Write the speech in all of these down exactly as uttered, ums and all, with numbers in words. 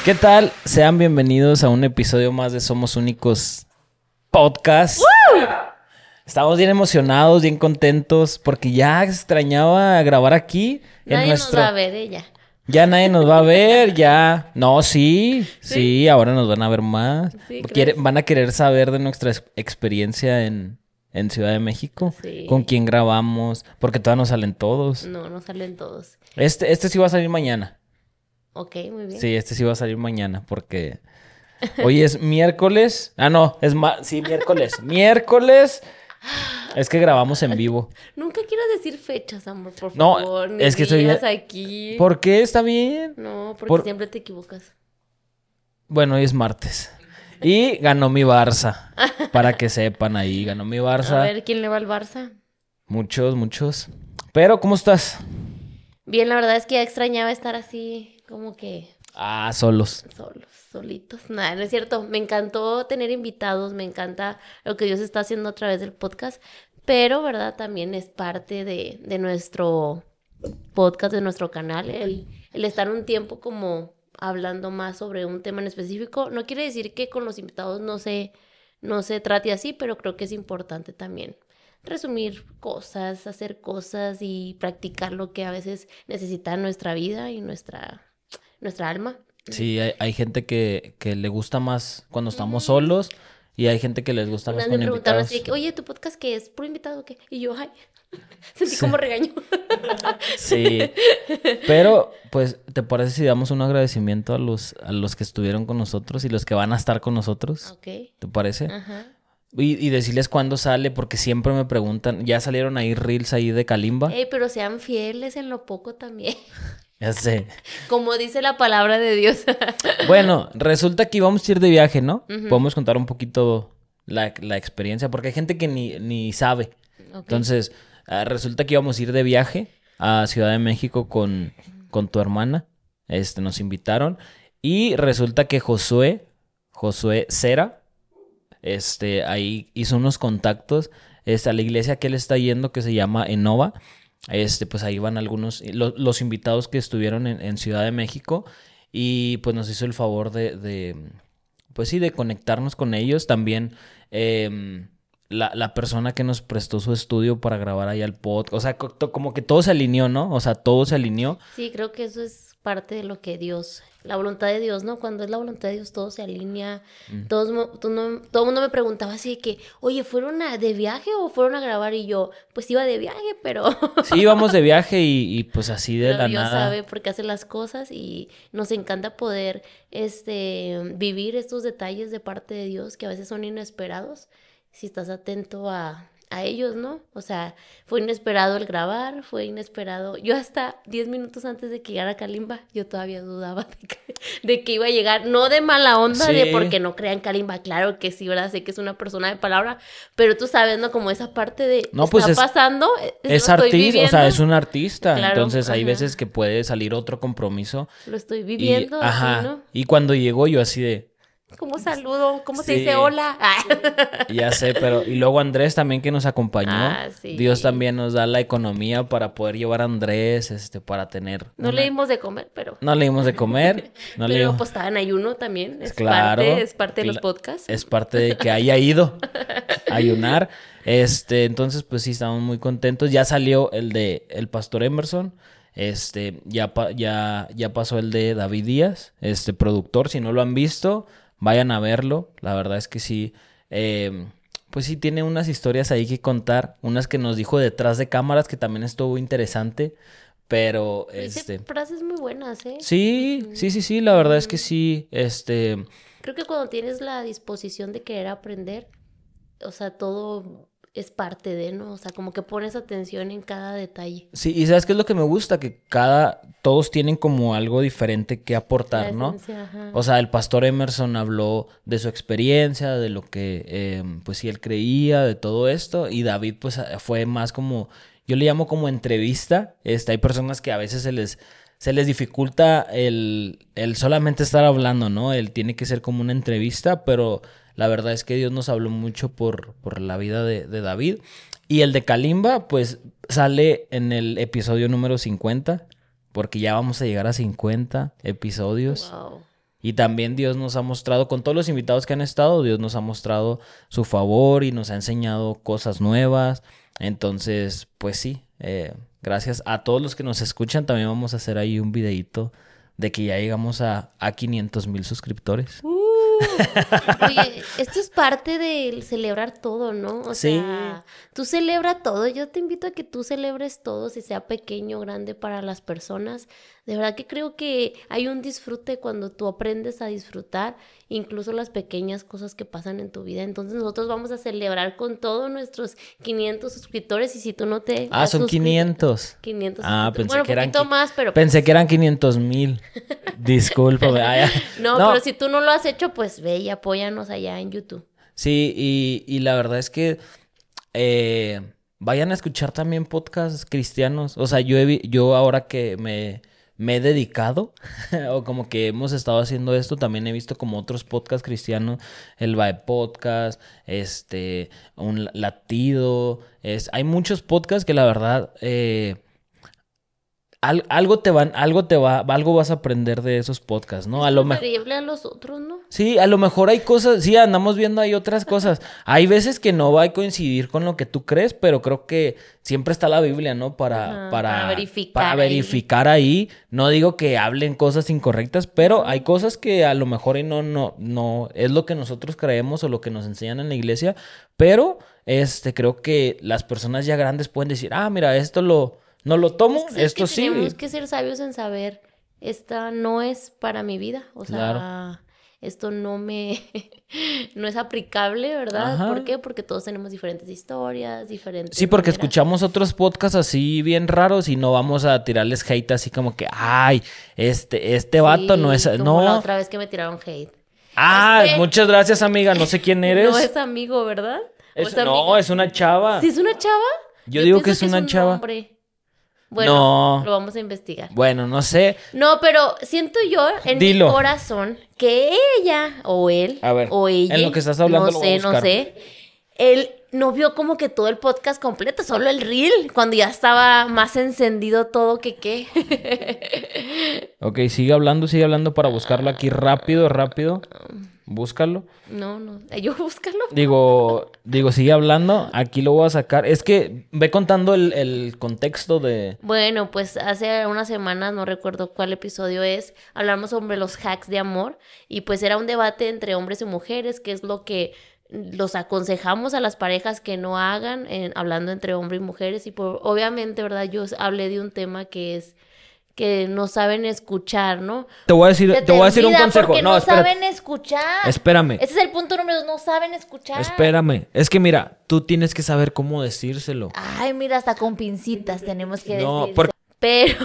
¿Qué tal? Sean bienvenidos a un episodio más de Somos Únicos Podcast. ¡Woo! Estamos bien emocionados, bien contentos, porque ya extrañaba grabar aquí. Nadie en nuestro... nos va a ver, ella. Ya nadie nos va a ver, ya... No, sí, sí, sí, ahora nos van a ver más. Sí, Quiere... Van a querer saber de nuestra experiencia en, en Ciudad de México. Sí. Con quién grabamos, porque todavía no salen todos. No, no salen todos. Este, este sí va a salir mañana. Ok, muy bien. Sí, este sí va a salir mañana, porque... Hoy es miércoles. Ah, no, es ma... Sí, miércoles. Miércoles. Es que grabamos en vivo. Nunca quieras decir fechas, amor, por No, favor. Ni es que estoy... días aquí. ¿Por qué? ¿Está bien? No, porque Por... siempre te equivocas. Bueno, hoy es martes. Y ganó mi Barça. Para que sepan ahí, ganó mi Barça. A ver, ¿quién le va al Barça? Muchos, muchos. Pero, ¿cómo estás? Bien, la verdad es que ya extrañaba estar así, como que... Ah, solos. Solos, solitos. Nada, no es cierto. Me encantó tener invitados, me encanta lo que Dios está haciendo a través del podcast. Pero, ¿verdad? También es parte de, de nuestro podcast, de nuestro canal, el, el estar un tiempo como hablando más sobre un tema en específico. No quiere decir que con los invitados no se, no se trate así, pero creo que es importante también resumir cosas, hacer cosas y practicar lo que a veces necesita nuestra vida y nuestra, nuestra alma. Sí, hay, hay gente que, que le gusta más cuando estamos solos y hay gente que les gusta Una más vez con me preguntaron invitados. así, que, oye, ¿tu podcast qué es? ¿Puro invitado o qué? Y yo, ay, sentí Sí. como regaño. Sí, pero pues, ¿te parece si damos un agradecimiento a los, a los que estuvieron con nosotros y los que van a estar con nosotros? Ok. ¿Te parece? Ajá. Y, y decirles cuándo sale, porque siempre me preguntan, ya salieron ahí reels ahí de Kalimba. Ey, pero sean fieles en lo poco también. Ya sé. Como dice la palabra de Dios. Bueno, resulta que íbamos a ir de viaje, ¿no? Ujú. Podemos contar un poquito la, la experiencia, porque hay gente que ni, ni sabe. Ok. Entonces, uh, resulta que íbamos a ir de viaje a Ciudad de México con, con tu hermana. Este, nos invitaron. Y resulta que Josué, Josué Cera, este, ahí hizo unos contactos. Este, a la iglesia que él está yendo, que se llama Enova. Este, pues ahí van algunos, lo, los invitados que estuvieron en, en Ciudad de México. Y pues nos hizo el favor de, de pues sí, de conectarnos con ellos. También eh, la, la persona que nos prestó su estudio para grabar ahí el podcast. O sea, co- como que todo se alineó, ¿no? O sea, todo se alineó. Sí, creo que eso es parte de lo que Dios, la voluntad de Dios, ¿no? Cuando es la voluntad de Dios, todo se alinea. Mm. Todos, mo- tú no- todo el mundo me preguntaba así de que, oye, ¿fueron a- de viaje o fueron a grabar? Y yo, pues iba de viaje, pero... Sí, íbamos de viaje y, y pues así de Pero la Dios nada. sabe por qué hace las cosas y nos encanta poder este, vivir estos detalles de parte de Dios que a veces son inesperados, si estás atento a, a ellos, ¿no? O sea, fue inesperado el grabar, fue inesperado. Yo hasta diez minutos antes de que llegara Kalimba, yo todavía dudaba de que, de que iba a llegar, no de mala onda, Sí. de porque no crean Kalimba, claro que sí, ¿verdad? Sé que es una persona de palabra, pero tú sabes, ¿no? Como esa parte de, No, está pues es- pasando, eh, Es lo estoy artista, o sea, viviendo. es un artista. Claro, Entonces hay ajá. veces que puede salir otro compromiso. Lo estoy Y, viviendo, ajá. así, ¿no? Y cuando llegó yo así de, ¿Cómo saludo? ¿Cómo se Sí. dice hola? Ah. ya sé, pero... Y luego Andrés también que nos acompañó. Ah, sí. Dios también nos da la economía para poder llevar a Andrés, este, para tener... No una- le dimos de comer, pero... No le dimos de comer. No le pero dimos... pues estaba en ayuno también. Es Claro. parte, es parte de los Cla- podcasts. Es parte de que haya ido a ayunar. Este, entonces, pues sí, estamos muy contentos. Ya salió el de el Pastor Emerson. Este, ya, pa- ya, ya pasó el de David Díaz, este productor. Si no lo han visto, vayan a verlo. La verdad es que sí. eh, pues sí, tiene unas historias ahí que contar. Unas que nos dijo detrás de cámaras, que también estuvo interesante. Pero, Dice este. frases muy buenas, ¿eh? Sí, sí, sí, sí. La verdad es que sí. Este. Creo que cuando tienes la disposición de querer aprender, o sea, todo es parte de, ¿no? O sea, como que pones atención en cada detalle. Sí, y ¿sabes qué es lo que me gusta? Que cada, todos tienen como algo diferente que La aportar, ¿no? esencia, ajá. O sea, el pastor Emerson habló de su experiencia, de lo que, eh, pues sí, él creía, de todo esto. Y David, pues, fue más como, yo le llamo como entrevista. Este, hay personas que a veces se les, se les dificulta el, el solamente estar hablando, ¿no? Él tiene que ser como una entrevista, pero la verdad es que Dios nos habló mucho por, por la vida de, de David. Y el de Kalimba, pues, sale en el episodio número cincuenta, porque ya vamos a llegar a cincuenta episodios. Wow. Y también Dios nos ha mostrado, con todos los invitados que han estado, Dios nos ha mostrado su favor y nos ha enseñado cosas nuevas. Entonces, pues sí, eh, gracias a todos los que nos escuchan. También vamos a hacer ahí un videíto de que ya llegamos a, a quinientos mil suscriptores. Uh, oye, esto es parte de celebrar todo, ¿no? O Sí. sea, tú celebra todo. Yo te invito a que tú celebres todo, si sea pequeño o grande para las personas. De verdad que creo que hay un disfrute cuando tú aprendes a disfrutar incluso las pequeñas cosas que pasan en tu vida. Entonces nosotros vamos a celebrar con todos nuestros quinientos suscriptores y si tú no te Ah, has son suscrito- quinientos. quinientos Ah, suscriptores. pensé Bueno, que eran poquito qui- más, pero Pensé que eran quinientos mil. Discúlpame. Ay, ay. no, No. pero si tú no lo has hecho, pues ve y apóyanos allá en YouTube. Sí, y, y la verdad es que eh, vayan a escuchar también podcasts cristianos. O sea, yo, he vi- yo ahora que me, me he dedicado, o como que hemos estado haciendo esto, también he visto como otros podcasts cristianos, el Bae Podcast, este, un latido. Es, hay muchos podcasts que la verdad... eh, al- algo te van, algo te va, algo vas a aprender de esos podcasts, ¿no? A lo mejor. Preferible a los otros, ¿no? Sí, a lo mejor hay cosas, sí, andamos viendo ahí otras cosas. Hay veces que no va a coincidir con lo que tú crees, pero creo que siempre está la Biblia, ¿no? Para, Ajá, para, para verificar para ahí. verificar ahí. No digo que hablen cosas incorrectas, pero hay cosas que a lo mejor y no, no, no es lo que nosotros creemos o lo que nos enseñan en la iglesia, pero este, creo que las personas ya grandes pueden decir, ah, mira, esto lo, no lo tomo, Es que, es esto que sí. tenemos que ser sabios en saber, esta no es para mi vida, o sea, Claro. esto no me, no es aplicable, ¿verdad? Ajá. ¿Por qué? Porque todos tenemos diferentes historias, diferentes Sí, porque maneras. escuchamos otros podcasts así bien raros y no vamos a tirarles hate así como que, ay, este, este vato Sí, no es, como no. la otra vez que me tiraron hate. Ah, Este- muchas gracias, amiga, no sé quién eres. No es amigo, ¿verdad? ¿O Es- es no, amiga? es una chava. ¿Sí es una chava? Yo digo que pienso es una un chava. hombre. Bueno, No. lo vamos a investigar. Bueno, no sé. No, pero siento yo en Dilo. mi corazón que ella o él A ver, o ella, en lo que estás hablando no lo voy a sé, no buscar. sé, él no vio como que todo el podcast completo, solo el reel, cuando ya estaba más encendido todo que qué. Ok, sigue hablando, sigue hablando para buscarlo aquí rápido, rápido. Búscalo. No, no, yo búscalo. Digo, digo, sigue hablando. Aquí lo voy a sacar. Es que ve contando el, el contexto de. Bueno, pues hace unas semanas, no recuerdo cuál episodio es, hablamos sobre los hacks de amor y pues era un debate entre hombres y mujeres, que es lo que los aconsejamos a las parejas que no hagan, en- hablando entre hombres y mujeres y por, obviamente, ¿verdad? Yo hablé de un tema que es que no saben escuchar, ¿no? Te voy a decir, Se te voy a decir un olvida consejo. porque No, no, espérate. saben escuchar. Espérame. Ese es el punto número dos, no saben escuchar. Espérame. Es que mira, tú tienes que saber cómo decírselo. Ay, mira, hasta con pincitas tenemos que No, decir. porque- Pero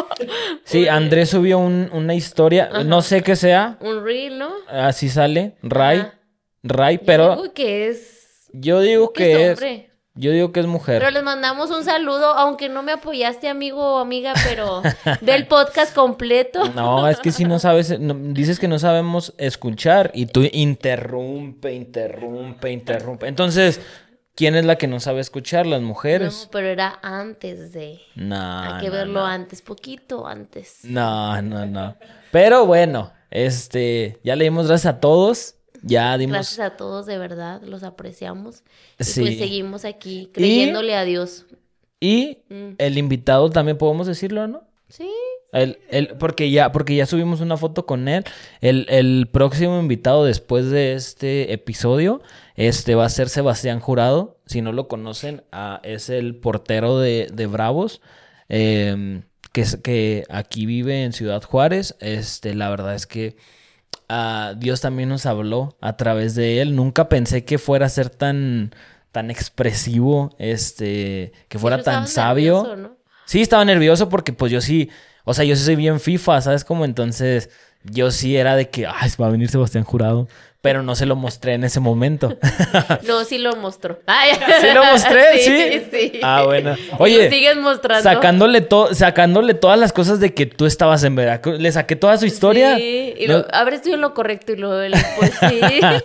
Sí, Andrés subió un- una historia. No sé qué sea. un reel, ¿no? Así sale. Ray. Ajá. Ray, Yo pero digo que es... yo digo que que es. hombre. Yo digo que es mujer. Pero les mandamos un saludo, aunque no me apoyaste, amigo o amiga, pero ve el podcast completo. No, es que si no sabes, no- dices que no sabemos escuchar y tú interrumpe, interrumpe, interrumpe. Entonces, ¿quién es la que no sabe escuchar? ¿Las No, mujeres? pero era antes de... No, Hay que no, verlo no. antes, poquito antes. No, no, no. Pero bueno, este, ya le dimos gracias a todos. Ya dimos. Gracias a todos, de verdad, los apreciamos. Y Sí. pues seguimos aquí creyéndole a Dios. Y Mm. el invitado también podemos decirlo, ¿no? Sí. El, el, porque ya, porque ya subimos una foto con él. El, el próximo invitado después de este episodio, este va a ser Sebastián Jurado. Si no lo conocen, ah, es el portero de, de Bravos. eh, que, es- que aquí vive en Ciudad Juárez. Este, la verdad es que ah, Dios también nos habló a través de él. Nunca pensé que fuera a ser tan, tan expresivo, este, que fuera Sí, tan estabas sabio. nervioso, ¿no? Sí, estaba nervioso porque pues yo sí, o sea, yo sí soy bien FIFA, ¿sabes cómo? Entonces yo sí era de que, ay, va a venir Sebastián Jurado, pero no se lo mostré en ese momento. No, sí lo mostró. Ay. ¿Sí lo mostré? ¿Sí? Sí. Ah, bueno. Y Oye, lo sigues mostrando. Sacándole, to- sacándole todas las cosas de que tú estabas en Veracruz, le saqué toda su historia. Sí, y No- lo, habré estudiado en lo correcto y luego él, pues sí.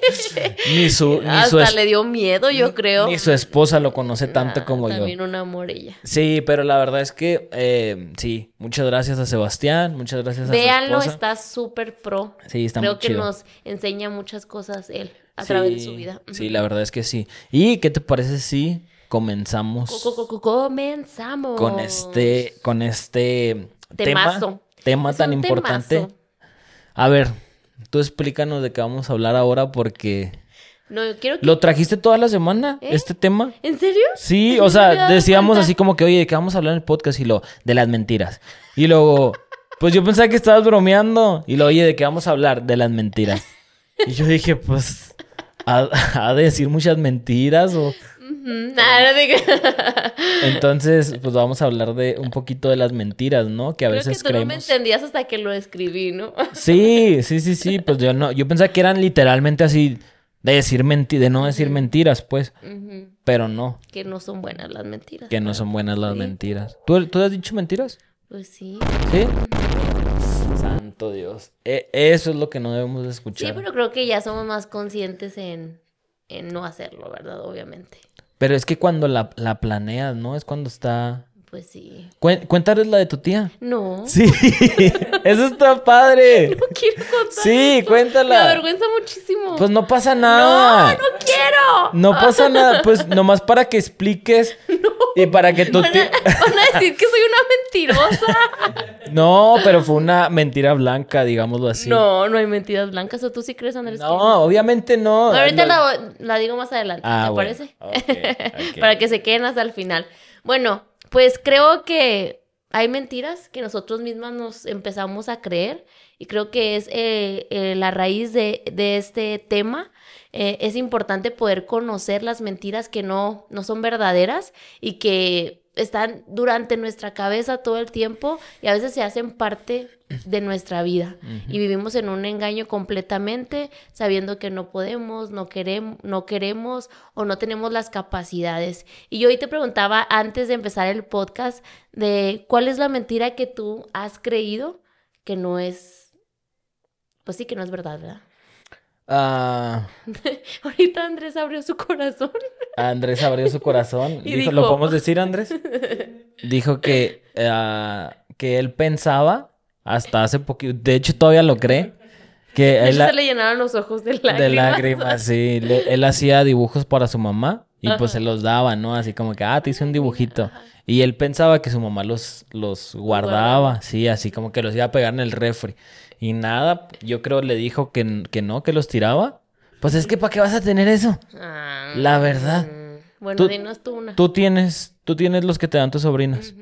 Ni su, ni Hasta su es- le dio miedo, yo creo. ni su esposa lo conoce tanto Ah, como yo. También un amor ella. Sí, pero la verdad es que eh, sí, Muchas gracias a Sebastián, muchas gracias a Véanlo, su esposa. está súper pro. Sí, está Creo muy que chido. nos enseña muchas cosas él a Sí, través de su vida. Sí, la verdad es que sí. ¿Y qué te parece si comenzamos Co- co- co- Comenzamos. con este, con este tema, Temazo. tema Es tan un importante? temazo. A ver, tú explícanos de qué vamos a hablar ahora porque No, yo quiero que... ¿lo trajiste toda la semana, ¿Eh? este tema? ¿En serio? Sí, No o me sea, había dado decíamos cuenta. así como que, oye, ¿de qué vamos a hablar en el podcast? Y lo, de las mentiras. Y luego, pues yo pensaba que estabas bromeando. Y lo, oye, ¿de qué vamos a hablar? De las mentiras. Y yo dije, pues, ¿ha, ha de decir muchas mentiras? O... Ujú, nada, no digo. Entonces, pues vamos a hablar de un poquito de las mentiras, ¿no? Que a Creo veces que tú no me creemos. entendías hasta que lo escribí, ¿no? Sí, sí, sí, sí. Pues yo no, yo pensaba que eran literalmente así de decir menti de no decir mentiras, pues. Ujú, Pero no, que no son buenas las mentiras. que no son buenas las Sí. mentiras. ¿Tú, tú has dicho mentiras? Pues sí. ¿Sí? Santo Dios. E- eso es lo que no debemos de Sí, escuchar. pero creo que ya somos más conscientes en, en no hacerlo, ¿verdad? Obviamente. Pero es que cuando la, la planeas, ¿no? Es cuando está... Pues sí. Cuen- Cuéntales la de tu tía. No. Sí, eso está padre. No quiero contar Sí, eso. cuéntala. Me avergüenza muchísimo. Pues no pasa no, nada. no quiero. No pasa nada. Pues nomás para que expliques y para que tu Van a, tía... van a decir que soy una mentirosa. No, pero fue una mentira blanca, digámoslo así. No, no hay mentiras blancas. ¿O tú sí crees, Andrés? que No, obviamente no. Bueno, ahorita Lo- la, la digo más adelante, Ah, ¿te bueno. parece? Ok, ok. Para que se queden hasta el final. Bueno, pues creo que hay mentiras que nosotros mismas nos empezamos a creer y creo que es eh, eh, la raíz de, de este tema. Eh, es importante poder conocer las mentiras que no, no son verdaderas y que están durante nuestra cabeza todo el tiempo y a veces se hacen parte de nuestra vida. Y vivimos en un engaño completamente, sabiendo que no podemos, no queremos, no queremos o no tenemos las capacidades. Y yo hoy te preguntaba antes de empezar el podcast de cuál es la mentira que tú has creído que no es, pues sí, que no es verdad, ¿verdad? Ah, Ahorita Andrés abrió su corazón. Andrés abrió su corazón. Y Dijo, dijo- ¿lo podemos decir, Andrés? Dijo que, ah, que él pensaba hasta hace poquito, de hecho todavía lo cree, que De él hecho, ha- se le llenaron los ojos de lágrimas. de lágrimas, sí. Le- él hacía dibujos para su mamá y pues Ajá. se los daba, ¿no? Así como que, ah, te hice un dibujito. Y él pensaba que su mamá los, los guardaba, Guardaba. sí, así como que los iba a pegar en el refri. Y nada, yo creo le dijo que, que no, que los tiraba. Pues es que ¿para qué vas a tener eso? Ah, La verdad. mm, Bueno, Tú- dinos tú una. Tú tienes, tú tienes los que te dan tus sobrinos.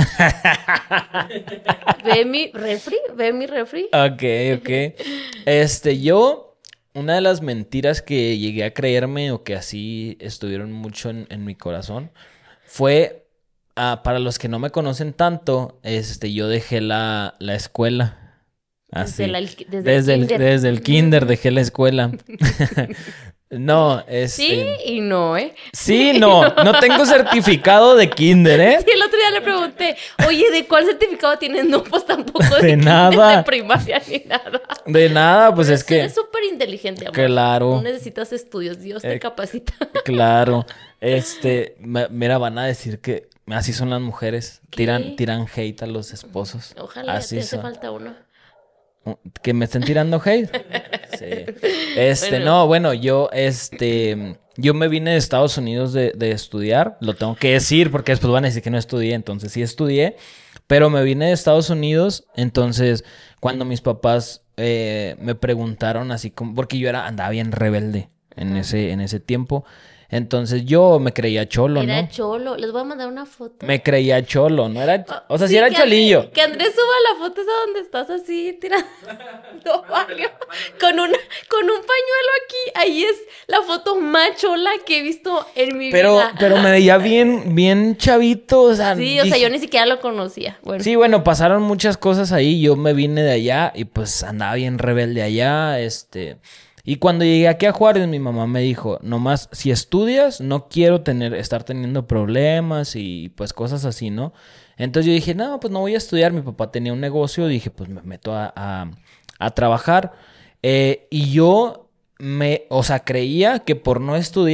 ¿Ve mi refri? ¿Ve mi refri? Ok, ok. Este, yo, una de las mentiras que llegué a creerme o que así estuvieron mucho en, en mi corazón fue, ah, para los que no me conocen tanto, este, yo dejé la, la escuela. Así. Desde, la- desde, Desde el el, kinder. desde el kinder dejé la escuela. No, este... Sí y no, ¿eh? Sí, no, no tengo certificado de kinder, ¿eh? Sí, el otro día le pregunté, oye, ¿de cuál certificado tienes? No, pues tampoco de, De kinder, nada. de primaria ni nada. De nada, pues es que... Eres súper inteligente, amor. Claro. No necesitas estudios, Dios te Eh, capacita. Claro, este, me- mira, van a decir que así son las mujeres, ¿Qué? tiran, tiran hate a los esposos. Ojalá así te hace son. falta uno. ¿Que me estén tirando hate? Sí. Este, Bueno. no, bueno, yo, este, yo me vine de Estados Unidos de, de estudiar, lo tengo que decir porque después van a decir que no estudié, entonces sí estudié, pero me vine de Estados Unidos, entonces cuando mis papás eh, me preguntaron así como, porque yo era, andaba bien rebelde en Ajá. ese, en ese tiempo, entonces yo me creía cholo, Era ¿no? cholo. Les voy a mandar una foto. Me creía cholo, no era, Ah, o sea, sí, sí, era que cholillo. Andrés, que Andrés suba la foto esa donde estás así tirando barrio con una con un pañuelo aquí. Ahí es la foto más chola que he visto en mi Pero, vida. pero me veía bien, bien chavito, o sea, Sí, o sea, dije- yo ni siquiera lo conocía. Bueno, Sí, bueno, pasaron muchas cosas ahí. Yo me vine de allá y pues andaba bien rebelde allá, este. Y cuando llegué aquí a Juárez, mi mamá me dijo, nomás, si estudias, no quiero tener, estar teniendo problemas y pues cosas así, ¿no? Entonces yo dije, no, pues no voy a estudiar. Mi papá tenía un negocio, dije, pues me meto a, a, a trabajar. Eh, y yo me, o sea, creía que por no estudiar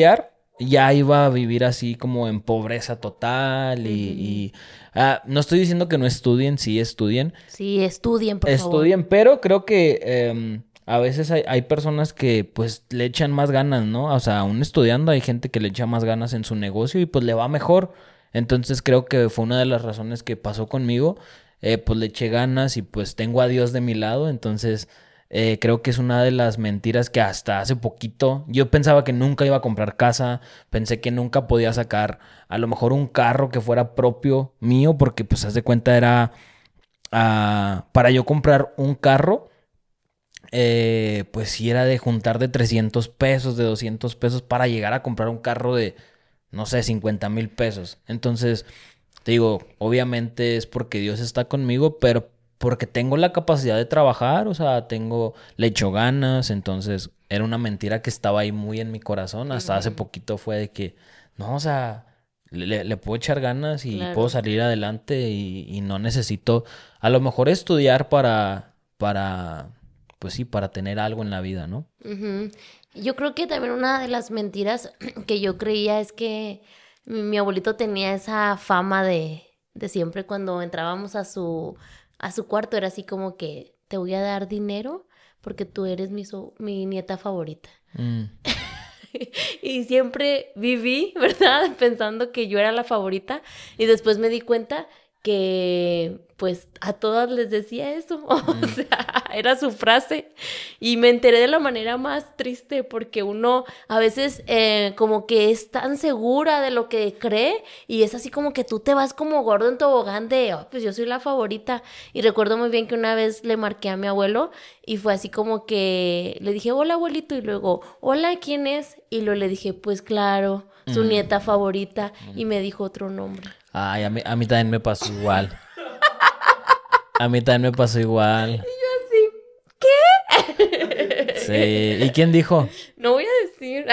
ya iba a vivir así como en pobreza total y... Ujú. y ah, no estoy diciendo que no estudien, sí estudien. Sí, estudien, por favor. Estudien, pero creo que em, a veces hay, hay personas que pues le echan más ganas, ¿no? O sea, aún estudiando hay gente que le echa más ganas en su negocio y pues le va mejor. Entonces creo que fue una de las razones que pasó conmigo. Eh, pues le eché ganas y pues tengo a Dios de mi lado. Entonces eh, creo que es una de las mentiras que hasta hace poquito yo pensaba que nunca iba a comprar casa. Pensé que nunca podía sacar a lo mejor un carro que fuera propio mío porque pues haz de cuenta era... ah, para yo comprar un carro, eh, pues sí era de juntar de trescientos pesos, de doscientos pesos para llegar a comprar un carro de, no sé, cincuenta mil pesos. Entonces, te digo, obviamente es porque Dios está conmigo, pero porque tengo la capacidad de trabajar, o sea, tengo, le echo ganas, entonces era una mentira que estaba ahí muy en mi corazón. Hasta hace Ujú. poquito fue de que, no, o sea, le, le- le puedo echar ganas y puedo Claro. salir adelante y, y no necesito, a lo mejor estudiar para, para, pues sí, para tener algo en la vida, ¿no? Ujú. Yo creo que también una de las mentiras que yo creía es que mi, mi abuelito tenía esa fama de, de siempre cuando entrábamos a su, a su cuarto, era así como que te voy a dar dinero porque tú eres mi, so- mi nieta favorita. Mm, Y siempre viví, ¿verdad? Pensando que yo era la favorita y después me di cuenta que pues a todas les decía eso, o mm, sea, era su frase y me enteré de la manera más triste porque uno a veces eh, como que es tan segura de lo que cree y es así como que tú te vas como gordo en tobogán de, "Oh, pues yo soy la favorita", y recuerdo muy bien que una vez le marqué a mi abuelo y fue así como que le dije, hola abuelito, y luego, hola, ¿quién es? Y luego le dije, pues claro, su mm, nieta favorita, mm. y me dijo otro nombre. Ay, a mí, a mí también me pasó igual. A mí también me pasó igual. Sí. ¿Y quién dijo? No voy a decir.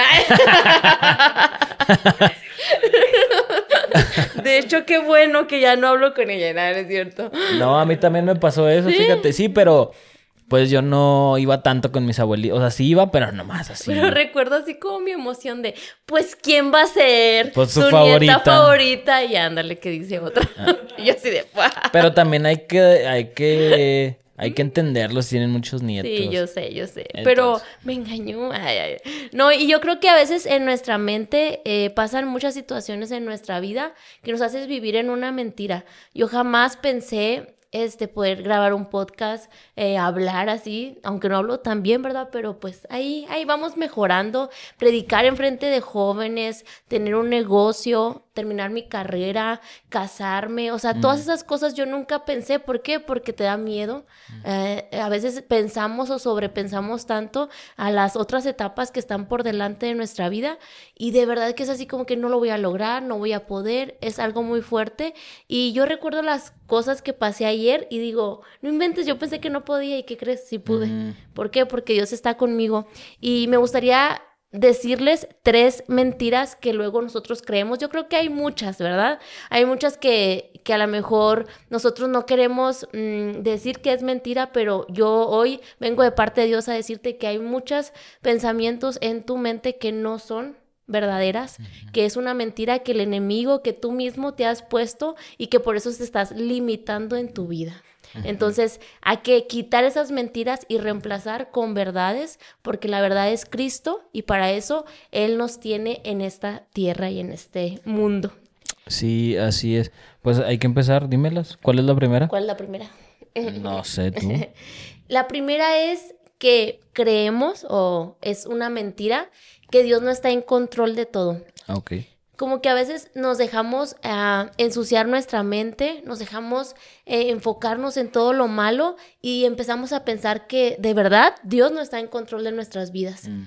De hecho, qué bueno que ya no hablo con ella, nada, no es cierto. No, a mí también me pasó eso, Sí, fíjate. Sí, pero pues yo no iba tanto con mis abuelitos. O sea, sí iba, pero nomás pero así. recuerdo así como mi emoción de, pues, ¿quién va a ser Pues su su nieta favorita. favorita? Y ándale, que dice otra. Ah, Y yo así de, ¡guau! pero también hay que, hay que, hay que entenderlos. Tienen muchos Sí, yo nietos. sé, yo sé, pero Entonces. me engañó. Ay, ay. No, y yo creo que a veces en nuestra mente eh, pasan muchas situaciones en nuestra vida que nos haces vivir en una mentira. Yo jamás pensé este poder grabar un podcast, eh, hablar así, aunque no hablo tan bien, ¿verdad? Pero pues ahí, ahí vamos mejorando, predicar en frente de jóvenes, tener un negocio, terminar mi carrera, casarme, o sea, todas Mm, esas cosas yo nunca pensé. ¿Por qué? Porque te da miedo. Eh, a veces pensamos o sobrepensamos tanto a las otras etapas que están por delante de nuestra vida y de verdad que es así como que no lo voy a lograr, no voy a poder, es algo muy fuerte. Y yo recuerdo las cosas que pasé ayer y digo, no inventes, yo pensé que no podía y ¿qué crees? Sí pude. mm, ¿Por qué? Porque Dios está conmigo. Y me gustaría decirles tres mentiras que luego nosotros creemos. Yo creo que hay muchas, ¿verdad? Hay muchas que, que a lo mejor nosotros no queremos mmm, decir que es mentira, pero yo hoy vengo de parte de Dios a decirte que hay muchos pensamientos en tu mente que no son verdaderas, que es una mentira que el enemigo, que tú mismo te has puesto y que por eso te estás limitando en tu vida. ujú. Entonces hay que quitar esas mentiras y reemplazar con verdades, porque la verdad es Cristo y para eso Él nos tiene en esta tierra y en este mundo. Sí, así es. Pues hay que empezar, dímelas. ¿Cuál es la primera? ¿Cuál es la primera? No sé, tú. La primera es que creemos, o es una mentira, que Dios no está en control de todo. Ah, ok. Como que a veces nos dejamos uh, ensuciar nuestra mente, nos dejamos eh, enfocarnos en todo lo malo y empezamos a pensar que de verdad Dios no está en control de nuestras vidas. Mm,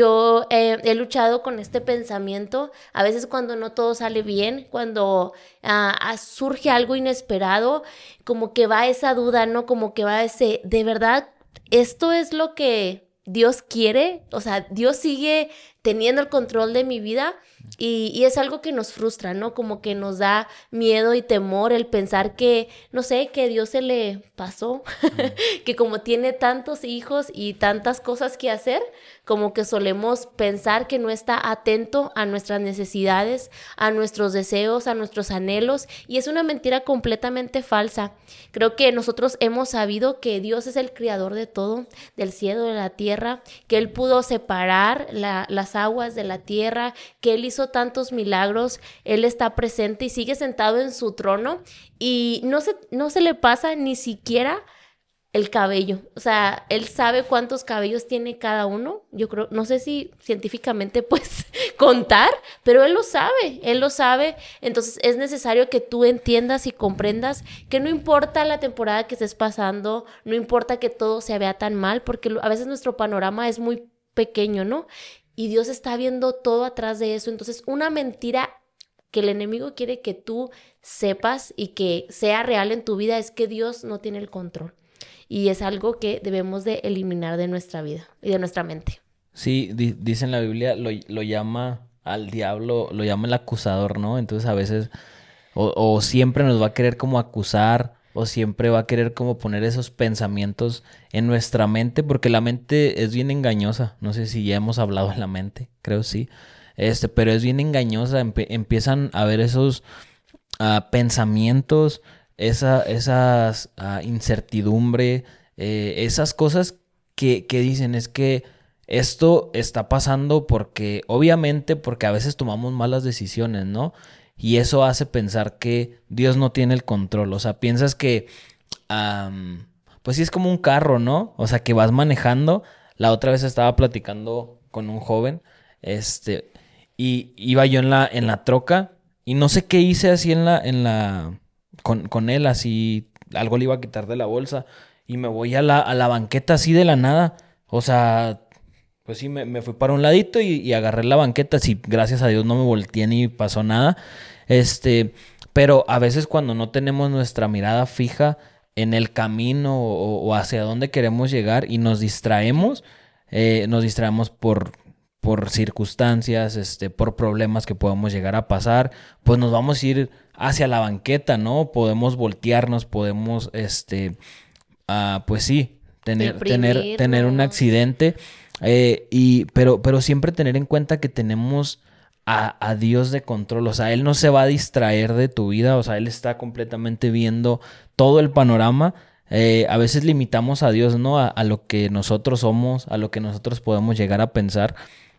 Yo eh, he luchado con este pensamiento, a veces cuando no todo sale bien, cuando uh, surge algo inesperado, como que va esa duda, ¿no? Como que va ese, ¿de verdad esto es lo que Dios quiere? O sea, Dios sigue teniendo el control de mi vida y, y es algo que nos frustra, ¿no? Como que nos da miedo y temor el pensar que, no sé, que a Dios se le pasó, mm. que como tiene tantos hijos y tantas cosas que hacer, como que solemos pensar que no está atento a nuestras necesidades, a nuestros deseos, a nuestros anhelos, y es una mentira completamente falsa. Creo que nosotros hemos sabido que Dios es el creador de todo, del cielo, de la tierra, que Él pudo separar la, las aguas de la tierra, que Él hizo tantos milagros, Él está presente y sigue sentado en su trono y no se, no se le pasa ni siquiera el cabello. O sea, Él sabe cuántos cabellos tiene cada uno. Yo creo, no sé si científicamente puedes contar, pero Él lo sabe, Él lo sabe. Entonces es necesario que tú entiendas y comprendas que no importa la temporada que estés pasando, no importa que todo se vea tan mal, porque a veces nuestro panorama es muy pequeño, ¿no? Y Dios está viendo todo atrás de eso. Entonces, una mentira que el enemigo quiere que tú sepas y que sea real en tu vida es que Dios no tiene el control. Y es algo que debemos de eliminar de nuestra vida y de nuestra mente. Sí, di- dice en la Biblia, lo, lo llama al diablo, lo llama el acusador, ¿no? Entonces a veces, o, o siempre nos va a querer como acusar, o siempre va a querer como poner esos pensamientos en nuestra mente, porque la mente es bien engañosa. No sé si ya hemos hablado de la mente, creo sí. Este, pero es bien engañosa, empe- empiezan a haber esos ah, pensamientos, esa, esas ah, incertidumbre, eh, esas cosas que, que dicen es que esto está pasando porque, obviamente, porque a veces tomamos malas decisiones, ¿no? Y eso hace pensar que Dios no tiene el control. O sea, piensas que, am, pues sí es como un carro, ¿no? O sea, que vas manejando. La otra vez estaba platicando con un joven, este, y iba yo en la, en la troca y no sé qué hice así en la, en la, con, con él, así, algo le iba a quitar de la bolsa y me voy a la, a la banqueta así de la nada. O sea, pues sí, me, me fui para un ladito y, y agarré la banqueta. Sí, gracias a Dios no me volteé ni pasó nada. Este, pero a veces cuando no tenemos nuestra mirada fija en el camino o, o hacia dónde queremos llegar y nos distraemos, eh, nos distraemos por, por circunstancias, este, por problemas que podamos llegar a pasar, pues nos vamos a ir hacia la banqueta, ¿no? Podemos voltearnos, podemos, este, ah, pues sí, tener, tener, tener un Deprimirnos. accidente. Eh, y, pero, pero siempre tener en cuenta que tenemos a, a Dios de control. O sea, Él no se va a distraer de tu vida. O sea, Él está completamente viendo todo el panorama. Eh, a veces limitamos a Dios, ¿no? A, a lo que nosotros somos, a lo que nosotros podemos llegar a pensar.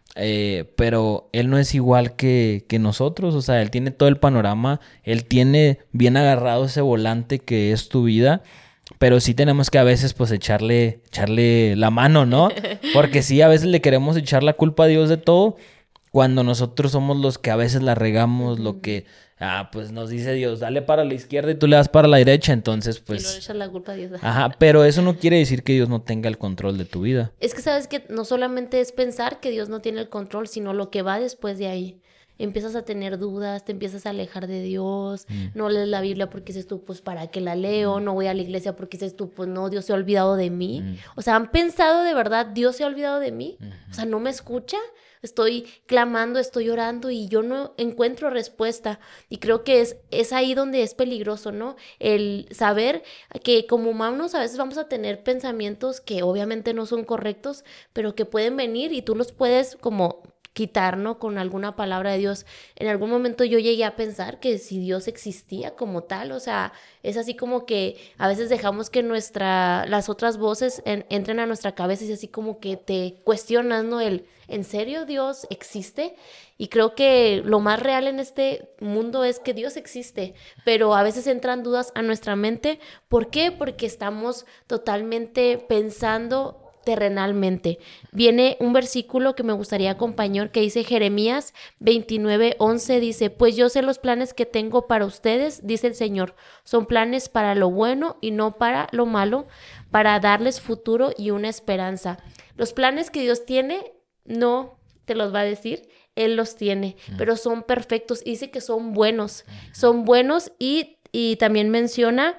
Eh, pero Él no es igual que, que nosotros. O sea, Él tiene todo el panorama. Él tiene bien agarrado ese volante que es tu vida. Pero sí tenemos que a veces pues echarle, echarle la mano, ¿no? Porque sí, a veces le queremos echar la culpa a Dios de todo, cuando nosotros somos los que a veces la regamos, lo que, ah, pues nos dice Dios, dale para la izquierda y tú le das para la derecha, entonces Y luego le pues, echas la culpa a Dios. ajá, pero eso no quiere decir que Dios no tenga el control de tu vida. Es que sabes que no solamente es pensar que Dios no tiene el control, sino lo que va después de ahí. Empiezas a tener dudas, te empiezas a alejar de Dios, Mm. no lees la Biblia porque dices tú, pues, ¿para qué la leo? No voy a la iglesia porque dices tú, pues, no, Dios se ha olvidado de mí. Mm. O sea, ¿han pensado de verdad, Dios se ha olvidado de mí? Ujú. O sea, ¿no me escucha? Estoy clamando, estoy orando y yo no encuentro respuesta. Y creo que es, es ahí donde es peligroso, ¿no? El saber que como humanos a veces vamos a tener pensamientos que obviamente no son correctos, pero que pueden venir y tú los puedes como quitar, ¿no? Con alguna palabra de Dios. En algún momento yo llegué a pensar que si Dios existía como tal, o sea, es así como que a veces dejamos que nuestra, las otras voces en- entren a nuestra cabeza y es así como que te cuestionas, ¿no? El, ¿en serio Dios existe? Y creo que lo más real en este mundo es que Dios existe, pero a veces entran dudas a nuestra mente. ¿Por qué? Porque estamos totalmente pensando terrenalmente. Viene un versículo que me gustaría acompañar que dice Jeremías veintinueve once, dice, pues yo sé los planes que tengo para ustedes, dice el Señor, son planes para lo bueno y no para lo malo, para darles futuro y una esperanza. Los planes que Dios tiene, no te los va a decir, Él los tiene, mm. pero son perfectos, dice que son buenos, son buenos y, y también menciona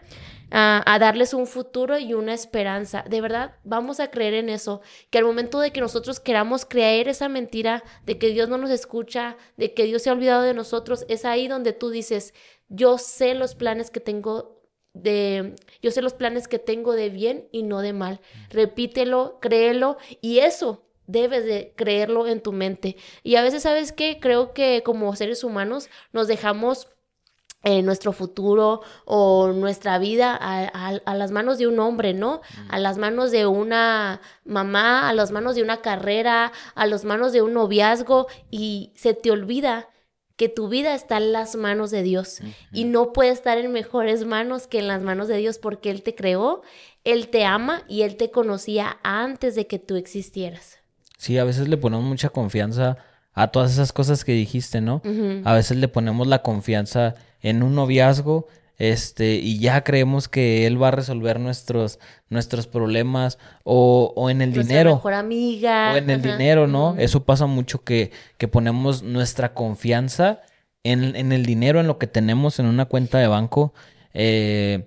a, a darles un futuro y una esperanza. De verdad, vamos a creer en eso, que al momento de que nosotros queramos creer esa mentira de que Dios no nos escucha, de que Dios se ha olvidado de nosotros, es ahí donde tú dices, yo sé los planes que tengo de, yo sé los planes que tengo de bien y no de mal. Repítelo, créelo, y eso debes de creerlo en tu mente. Y a veces, ¿sabes qué? Creo que como seres humanos nos dejamos eh, nuestro futuro o nuestra vida a, a, a las manos de un hombre, ¿no? A las manos de una mamá, a las manos de una carrera, a las manos de un noviazgo, y se te olvida que tu vida está en las manos de Dios. Uh-huh. Y no puede estar en mejores manos que en las manos de Dios, porque Él te creó, Él te ama y Él te conocía antes de que tú existieras. Sí, a veces le ponemos mucha confianza a todas esas cosas que dijiste, ¿no? Uh-huh. A veces le ponemos la confianza en un noviazgo, este, y ya creemos que él va a resolver nuestros, nuestros problemas, o, o en el Nuestra dinero. mejor amiga. O en el Ajá. dinero, ¿no? Uh-huh. Eso pasa mucho, que, que ponemos nuestra confianza en, en el dinero, en lo que tenemos en una cuenta de banco, eh,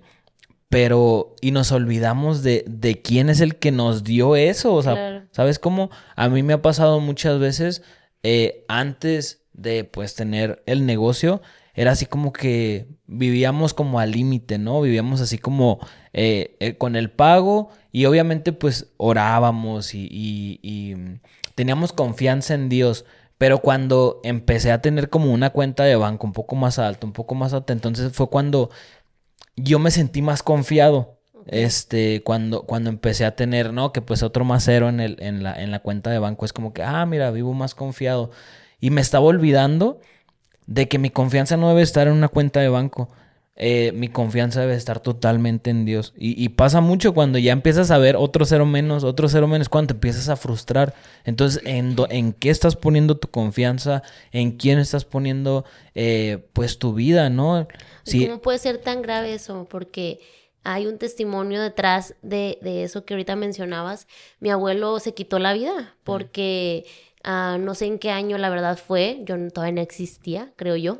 pero, y nos olvidamos de, de quién es el que nos dio eso. O sea, Claro. ¿sabes cómo? A mí me ha pasado muchas veces, eh, antes de, pues, tener el negocio, era así como que vivíamos como al límite, ¿no? Vivíamos así como eh, eh, con el pago, y obviamente, pues, orábamos y, y, y teníamos confianza en Dios. Pero cuando empecé a tener como una cuenta de banco un poco más alta, un poco más alta, entonces fue cuando yo me sentí más confiado. Okay. Este, cuando, cuando empecé a tener, ¿no? Que pues otro más cero en el, en la, en la cuenta de banco, es como que, ah, mira, vivo más confiado. Y me estaba olvidando de que mi confianza no debe estar en una cuenta de banco. Eh, mi confianza debe estar totalmente en Dios. Y, y pasa mucho cuando ya empiezas a ver otro cero menos, otro cero menos, cuando te empiezas a frustrar. Entonces, ¿en, do, en qué estás poniendo tu confianza? ¿En quién estás poniendo, eh, pues, tu vida, no? Sí. ¿Cómo puede ser tan grave eso? Porque hay un testimonio detrás de, de eso que ahorita mencionabas. Mi abuelo se quitó la vida porque... Mm. Uh, no sé en qué año la verdad fue, yo todavía no existía, creo yo,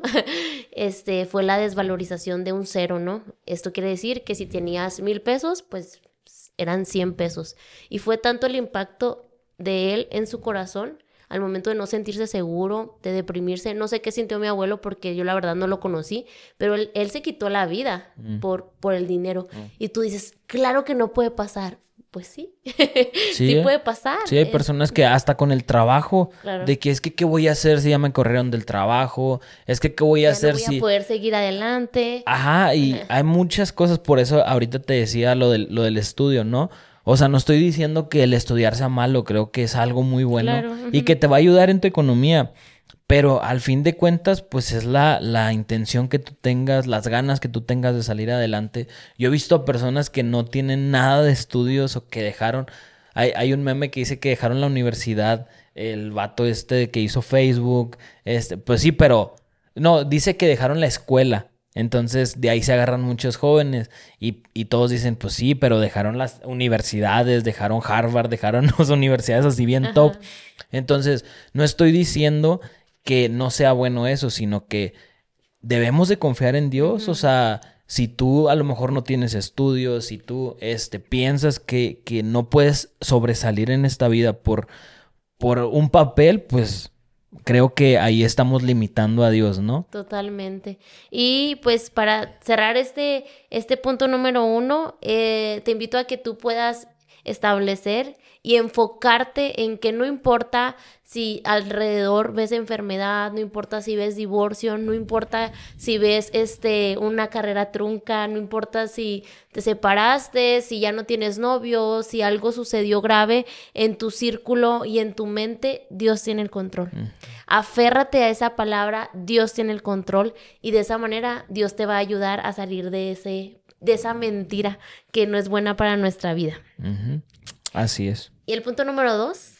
este, fue la desvalorización de un cero, ¿no? Esto quiere decir que si tenías mil pesos, pues eran cien pesos. Y fue tanto el impacto de él en su corazón, al momento de no sentirse seguro, de deprimirse. No sé qué sintió mi abuelo porque yo la verdad no lo conocí, pero él, él se quitó la vida mm. por, por el dinero. Mm. Y tú dices, claro que no puede pasar. Pues sí, sí, sí puede pasar. Sí, hay personas que hasta con el trabajo, claro. De que es que qué voy a hacer si ya me corrieron del trabajo, es que qué voy a ya hacer no voy si... a poder seguir adelante. Ajá, y Ajá. hay muchas cosas, por eso ahorita te decía lo del, lo del estudio, ¿no? O sea, no estoy diciendo que el estudiar sea malo, creo que es algo muy bueno, claro. Uh-huh. Y que te va a ayudar en tu economía. Pero al fin de cuentas, pues es la, la intención que tú tengas, las ganas que tú tengas de salir adelante. Yo he visto a personas que no tienen nada de estudios o que dejaron... Hay, hay un meme que dice que dejaron la universidad, el vato este que hizo Facebook, este, pues sí, pero... No, dice que dejaron la escuela. Entonces, de ahí se agarran muchos jóvenes y, y todos dicen, pues sí, pero dejaron las universidades, dejaron Harvard, dejaron las universidades así bien Ajá. top. Entonces, no estoy diciendo... que no sea bueno eso, sino que debemos de confiar en Dios. Uh-huh. O sea, si tú a lo mejor no tienes estudios, si tú este, piensas que, que no puedes sobresalir en esta vida por, por un papel, pues creo que ahí estamos limitando a Dios, ¿no? Totalmente. Y pues para cerrar este, este punto número uno, eh, te invito a que tú puedas establecer y enfocarte en que no importa si alrededor ves enfermedad, no importa si ves divorcio, no importa si ves este una carrera trunca, no importa si te separaste, si ya no tienes novio, si algo sucedió grave en tu círculo y en tu mente, Dios tiene el control. Mm. Aférrate a esa palabra, Dios tiene el control, y de esa manera Dios te va a ayudar a salir de ese de esa mentira que no es buena para nuestra vida. Uh-huh. Así es. ¿Y el punto número dos?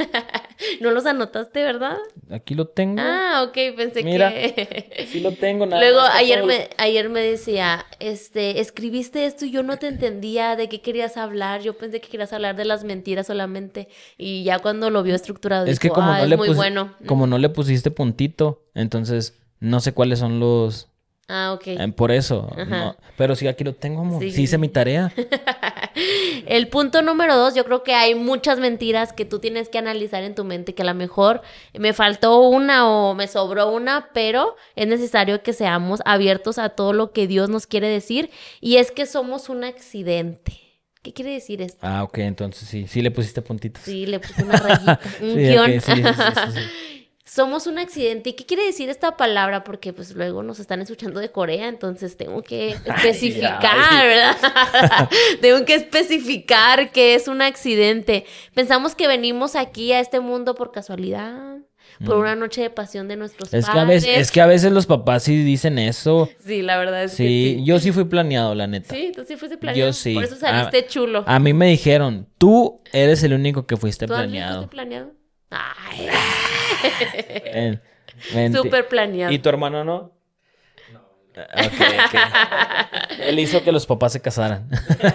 No los anotaste, ¿verdad? Aquí lo tengo. Ah, ok, pensé Mira, que... sí lo tengo. Nada Luego más ayer todo... me, ayer me decía, este, escribiste esto y yo no te entendía de qué querías hablar. Yo pensé que querías hablar de las mentiras solamente. Y ya cuando lo vio estructurado, es dijo, que como ah, no es le muy pus... bueno. Como no le pusiste puntito, entonces no sé cuáles son los... Ah, ok. Eh, por eso. Ajá. No. Pero sí, aquí lo tengo, amor. Sí. Sí hice mi tarea. El punto número dos, yo creo que hay muchas mentiras que tú tienes que analizar en tu mente, que a lo mejor me faltó una o me sobró una, pero es necesario que seamos abiertos a todo lo que Dios nos quiere decir, y es que somos un accidente. ¿Qué quiere decir esto? Ah, ok, entonces sí. Sí le pusiste puntitos. Sí, le puse una rayita, un Sí, guión. ok, sí, sí, sí, sí, sí. Somos un accidente. ¿Y qué quiere decir esta palabra? Porque pues luego nos están escuchando de Corea, entonces tengo que especificar, ay. ¿verdad? Tengo que especificar que es un accidente. Pensamos que venimos aquí a este mundo por casualidad, por Mm. una noche de pasión de nuestros Es que, a padres. veces, es que a veces los papás sí dicen eso. Sí, la verdad es Sí, que sí. yo sí fui planeado, la neta. Sí, tú sí fuiste planeado. Yo sí. Por eso saliste A- chulo. A mí me dijeron, tú eres el único que fuiste ¿Tú también planeado. fuiste planeado? Ay. Ven, vente. Súper planeado. ¿Y tu hermano no? No. Ok, ok. Él hizo que los papás se casaran.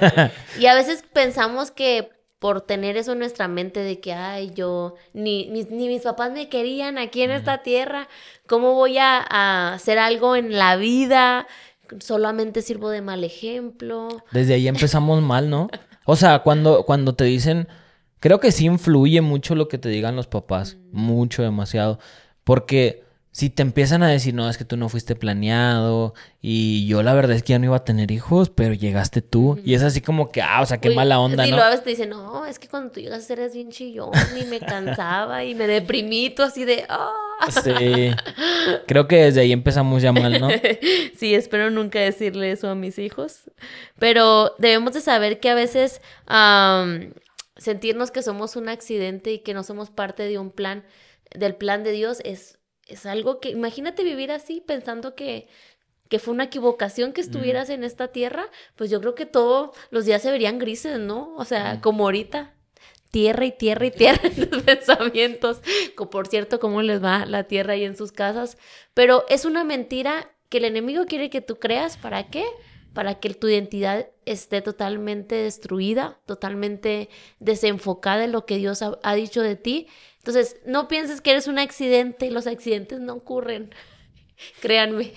Y a veces pensamos que por tener eso en nuestra mente de que, ay, yo, ni, ni, ni mis papás me querían aquí en esta tierra, ¿cómo voy a, a hacer algo en la vida? Solamente sirvo de mal ejemplo. Desde ahí empezamos mal, ¿no? O sea, cuando, cuando te dicen, creo que sí influye mucho lo que te digan los papás, mucho, demasiado, porque si te empiezan a decir, no, es que tú no fuiste planeado y yo la verdad es que ya no iba a tener hijos, pero llegaste tú, y es así como que, ah, o sea, qué Uy, mala onda, sí, ¿no? luego a veces te dicen, no, es que cuando tú llegas eres bien chillón y me cansaba y me deprimí, tú así de, ah. Sí, creo que desde ahí empezamos ya mal, ¿no? Sí, espero nunca decirle eso a mis hijos, pero debemos de saber que a veces am, sentirnos que somos un accidente y que no somos parte de un plan, del plan de Dios, es, es algo que, imagínate vivir así pensando que, que fue una equivocación que estuvieras en esta tierra, pues yo creo que todos los días se verían grises, ¿no? O sea, Mm. como ahorita. Tierra y tierra y tierra en los pensamientos. Co- Por cierto, cómo les va la tierra ahí en sus casas. Pero es una mentira que el enemigo quiere que tú creas. ¿Para qué? Para que tu identidad esté totalmente destruida, totalmente desenfocada en lo que Dios ha, ha dicho de ti. Entonces, no pienses que eres un accidente. Los accidentes no ocurren. Créanme.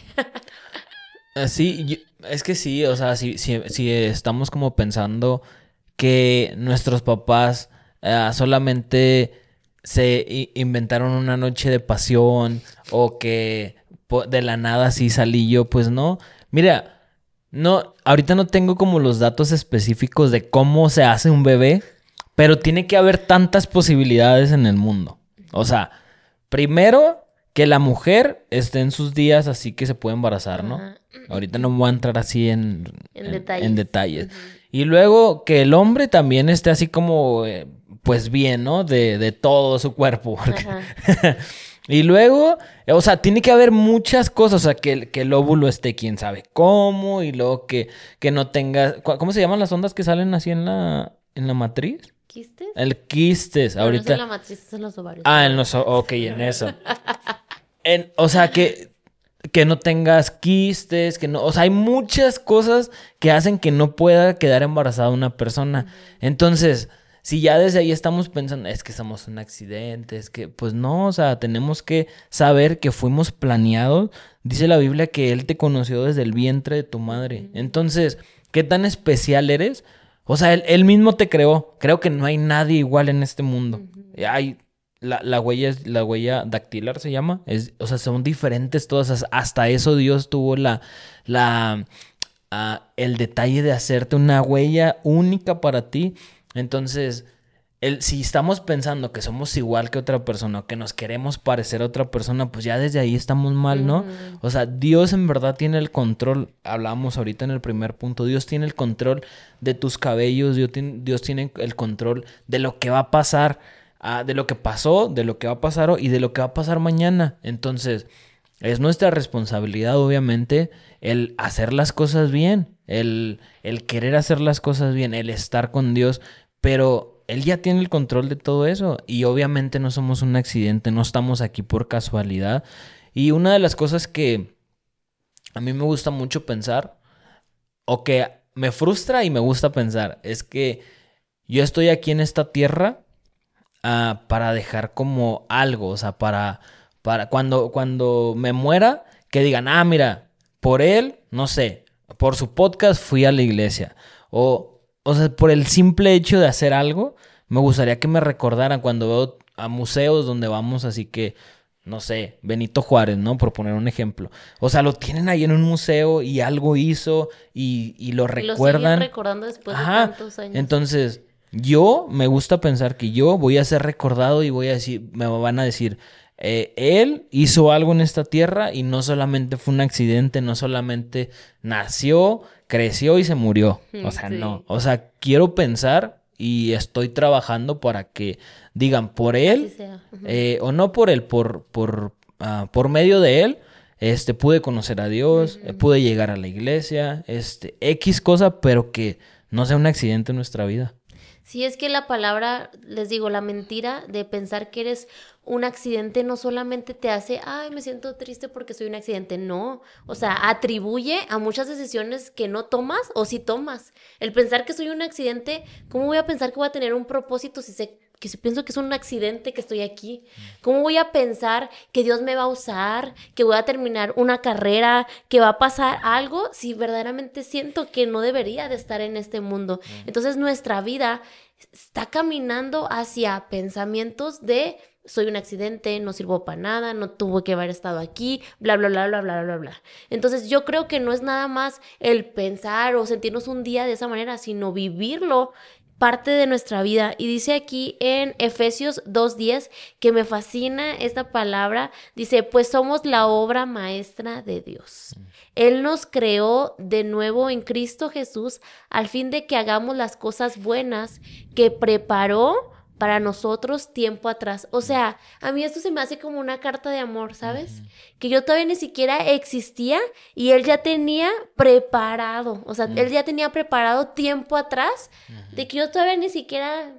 Ah, sí, yo- es que sí, o sea, si, si, si estamos como pensando que nuestros papás ah, solamente se i- inventaron una noche de pasión o que po- de la nada sí salí yo, pues no. Mira, no, ahorita no tengo como los datos específicos de cómo se hace un bebé, pero tiene que haber tantas posibilidades en el mundo. O sea, primero que la mujer esté en sus días así que se puede embarazar, ¿no? Ajá. Ahorita no me voy a entrar así en, En en- detalles. en detalles. Ujú. Y luego que el hombre también esté así como, eh, pues bien, ¿no? De, de todo su cuerpo. porque- Ajá. Y luego, eh, o sea, tiene que haber muchas cosas. O sea, que, el- que el óvulo esté quién sabe cómo. Y luego que, que no tenga... ¿cu- ¿Cómo se llaman las ondas que salen así en la, en la matriz? ¿Quistes? El quistes, Bueno, no es ahorita. en la matriz, es en los ovarios. Ah, en los... Ok, en eso. En, o sea, que, que no tengas quistes, que no... O sea, hay muchas cosas que hacen que no pueda quedar embarazada una persona. Entonces, si ya desde ahí estamos pensando, es que somos un accidente, es que... Pues no, o sea, tenemos que saber que fuimos planeados. Dice la Biblia que Él te conoció desde el vientre de tu madre. Entonces, ¿qué tan especial eres? O sea, Él, él mismo te creó. Creo que no hay nadie igual en este mundo. Hay... La, la huella es la huella dactilar se llama. Es, o sea, son diferentes todas. Hasta eso Dios tuvo la, la, ah, el detalle de hacerte una huella única para ti. Entonces, el, si estamos pensando que somos igual que otra persona o que nos queremos parecer a otra persona, pues ya desde ahí estamos mal, ¿no? Ujú. O sea, Dios en verdad tiene el control. Hablábamos ahorita en el primer punto. Dios tiene el control de tus cabellos. Dios tiene, Dios tiene el control de lo que va a pasar. Ah, de lo que pasó, de lo que va a pasar hoy y de lo que va a pasar mañana. Entonces, es nuestra responsabilidad, obviamente, el hacer las cosas bien, el, el querer hacer las cosas bien, el estar con Dios, pero Él ya tiene el control de todo eso y obviamente no somos un accidente, no estamos aquí por casualidad. Y una de las cosas que a mí me gusta mucho pensar, o que me frustra y me gusta pensar, es que yo estoy aquí en esta tierra ah, para dejar como algo, o sea, para, para cuando, cuando me muera, que digan, ah, mira, por él, no sé, por su podcast fui a la iglesia. O, o sea, por el simple hecho de hacer algo, me gustaría que me recordaran cuando veo a museos donde vamos, así que, no sé, Benito Juárez, ¿no? Por poner un ejemplo. O sea, lo tienen ahí en un museo y algo hizo y, y lo Y lo siguen recuerdan. recordando después de Ajá. tantos años. Entonces, yo me gusta pensar que yo voy a ser recordado y voy a decir, me van a decir, eh, él hizo algo en esta tierra y no solamente fue un accidente, no solamente nació, creció y se murió. O sea, Sí. no. O sea, quiero pensar y estoy trabajando para que digan por Así él, sea. Ujú. eh, o no por él, por, por, ah, por medio de él, este, pude conocer a Dios, eh, Ujú. pude llegar a la iglesia, este, X cosa, pero que no sea un accidente en nuestra vida. Sí, es que la palabra, les digo, la mentira de pensar que eres un accidente no solamente te hace, ay, me siento triste porque soy un accidente, no, o sea, atribuye a muchas decisiones que no tomas o si tomas. El pensar que soy un accidente, ¿cómo voy a pensar que voy a tener un propósito si sé que si pienso que es un accidente que estoy aquí? ¿Cómo voy a pensar que Dios me va a usar, que voy a terminar una carrera, que va a pasar algo si verdaderamente siento que no debería de estar en este mundo? Entonces nuestra vida está caminando hacia pensamientos de soy un accidente, no sirvo para nada, no tuve que haber estado aquí, bla, bla, bla, bla, bla, bla, bla. Entonces yo creo que no es nada más el pensar o sentirnos un día de esa manera, sino vivirlo parte de nuestra vida. Y dice aquí en Efesios dos diez, que me fascina esta palabra, dice, pues somos la obra maestra de Dios. Él nos creó de nuevo en Cristo Jesús al fin de que hagamos las cosas buenas que preparó para nosotros tiempo atrás. O sea, a mí esto se me hace como una carta de amor, ¿sabes? Uh-huh. Que yo todavía ni siquiera existía y él ya tenía preparado, o sea, uh-huh. él ya tenía preparado tiempo atrás uh-huh. de que yo todavía ni siquiera